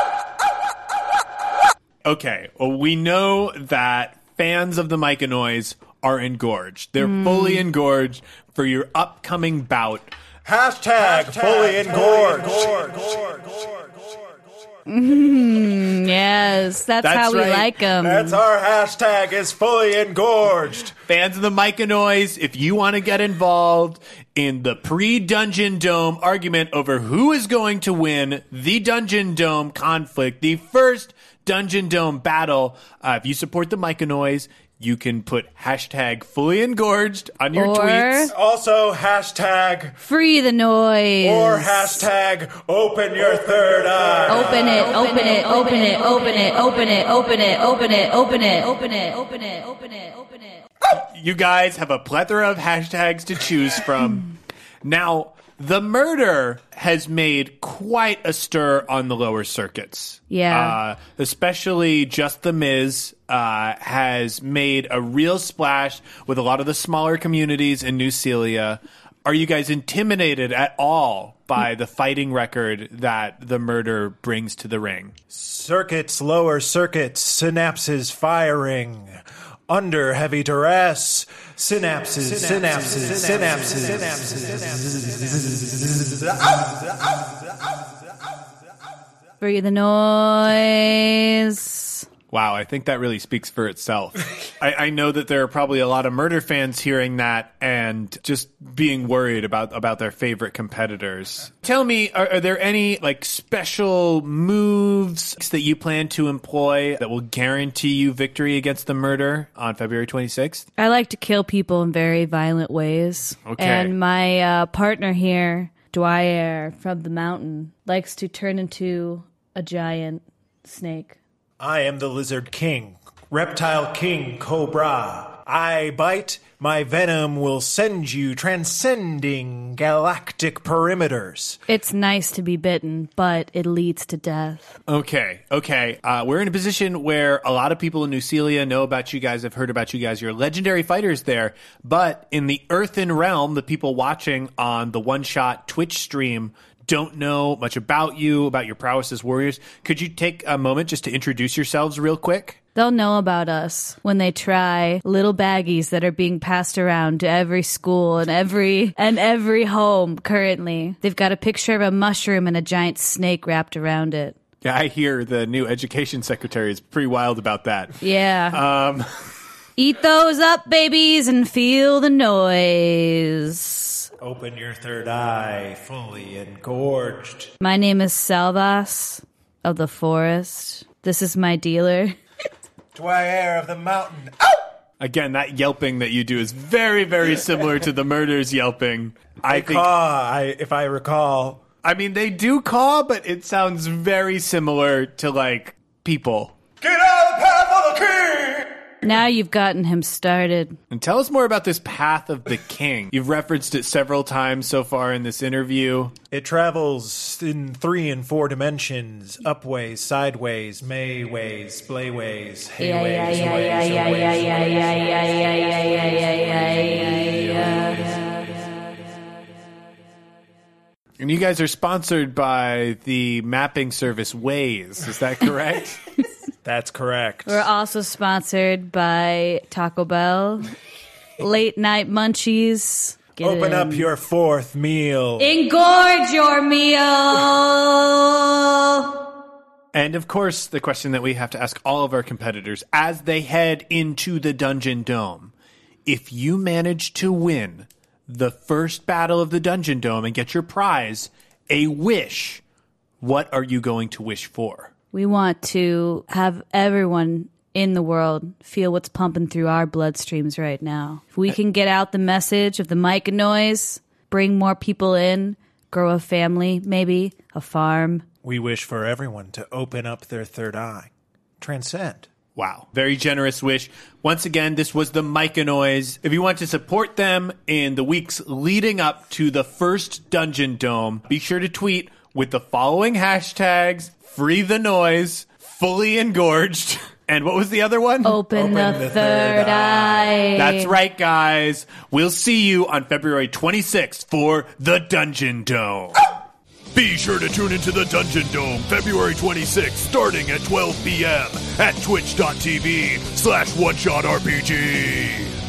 Okay, well, we know that fans of the Micah Noise are engorged. They're mm. fully engorged for your upcoming bout. Hashtag, Hashtag fully engorged. Mm, yes, that's, that's how we right. like them. That's our hashtag is fully engorged. Fans of the Micah Noise, if you want to get involved in the pre-Dungeon Dome argument over who is going to win the Dungeon Dome conflict, the first Dungeon Dome battle, uh, if you support the Micah Noise, you can put hashtag fully engorged on your or tweets. Also, hashtag free the noise. Or hashtag open your third eye. Open it, open it, open it, open it, open it, open it, open it, open it, open it, open it, open it, open it. You guys have a plethora of hashtags to choose from. Now, The Murder has made quite a stir on the lower circuits. Yeah. Uh, especially Just the Miz uh, has made a real splash with a lot of the smaller communities in New Celia. Are you guys intimidated at all by the fighting record that The Murder brings to the ring? Circuits, lower circuits, synapses firing. Under heavy duress, synapses, synapses, synapses, synapses. Free the noise. Wow, I think that really speaks for itself. I, I know that there are probably a lot of Murder fans hearing that and just being worried about, about their favorite competitors. Tell me, are, are there any like special moves that you plan to employ that will guarantee you victory against the Murder on February twenty-sixth? I like to kill people in very violent ways. Okay. And my uh, partner here, Dwyer from the mountain, likes to turn into a giant snake. I am the Lizard King, Reptile King Cobra. I bite, my venom will send you transcending galactic perimeters. It's nice to be bitten, but it leads to death. Okay, okay. Uh, we're in a position where a lot of people in New Celia know about you guys, have heard about you guys. You're legendary fighters there. But in the Earthen realm, the people watching on the one-shot Twitch stream don't know much about you, about your prowess as warriors. Could you take a moment just to introduce yourselves real quick? They'll know about us when they try little baggies that are being passed around to every school and every and every home currently. They've got a picture of a mushroom and a giant snake wrapped around it. Yeah, I hear the new education secretary is pretty wild about that. Yeah. Um, Eat those up, babies, and feel the noise. Open your third eye, fully engorged. My name is Salvas of the forest. This is my dealer. Dwyer of the mountain. Again, that yelping that you do is very, very similar to the Murder's yelping. They I think, caw, I, if I recall. I mean, they do caw, but it sounds very similar to, like, people. Get out of the path of the king! Now you've gotten him started. And tell us more about this Path of the King. You've referenced it several times so far in this interview. It travels in three and four dimensions: upways, sideways, mayways, splayways, hayways, Yeah, yeah, ways, yeah, yeah, yeah, aways, yeah, aways. yeah, yeah, yeah, yeah, yeah, yeah, yeah, yeah, yeah. And you guys are sponsored by the mapping service Waze. Is that correct? That's correct. We're also sponsored by Taco Bell, Late Night Munchies. Get Open in. up your fourth meal. Engorge your meal. And of course, the question that we have to ask all of our competitors as they head into the Dungeon Dome. If you manage to win the first battle of the Dungeon Dome and get your prize, a wish, what are you going to wish for? We want to have everyone in the world feel what's pumping through our bloodstreams right now. If we can get out the message of the mic noise, bring more people in, grow a family, maybe a farm. We wish for everyone to open up their third eye. Transcend. Wow. Very generous wish. Once again, this was the Myconoids. If you want to support them in the weeks leading up to the first Dungeon Dome, be sure to tweet with the following hashtags: Free the Noise, Fully Engorged, and what was the other one? Open, Open the, the third, third eye. That's right, guys. We'll see you on February twenty-sixth for the Dungeon Dome. Be sure to tune into the Dungeon Dome February twenty-sixth, starting at twelve p.m. at twitch.tv slash one shot RPG.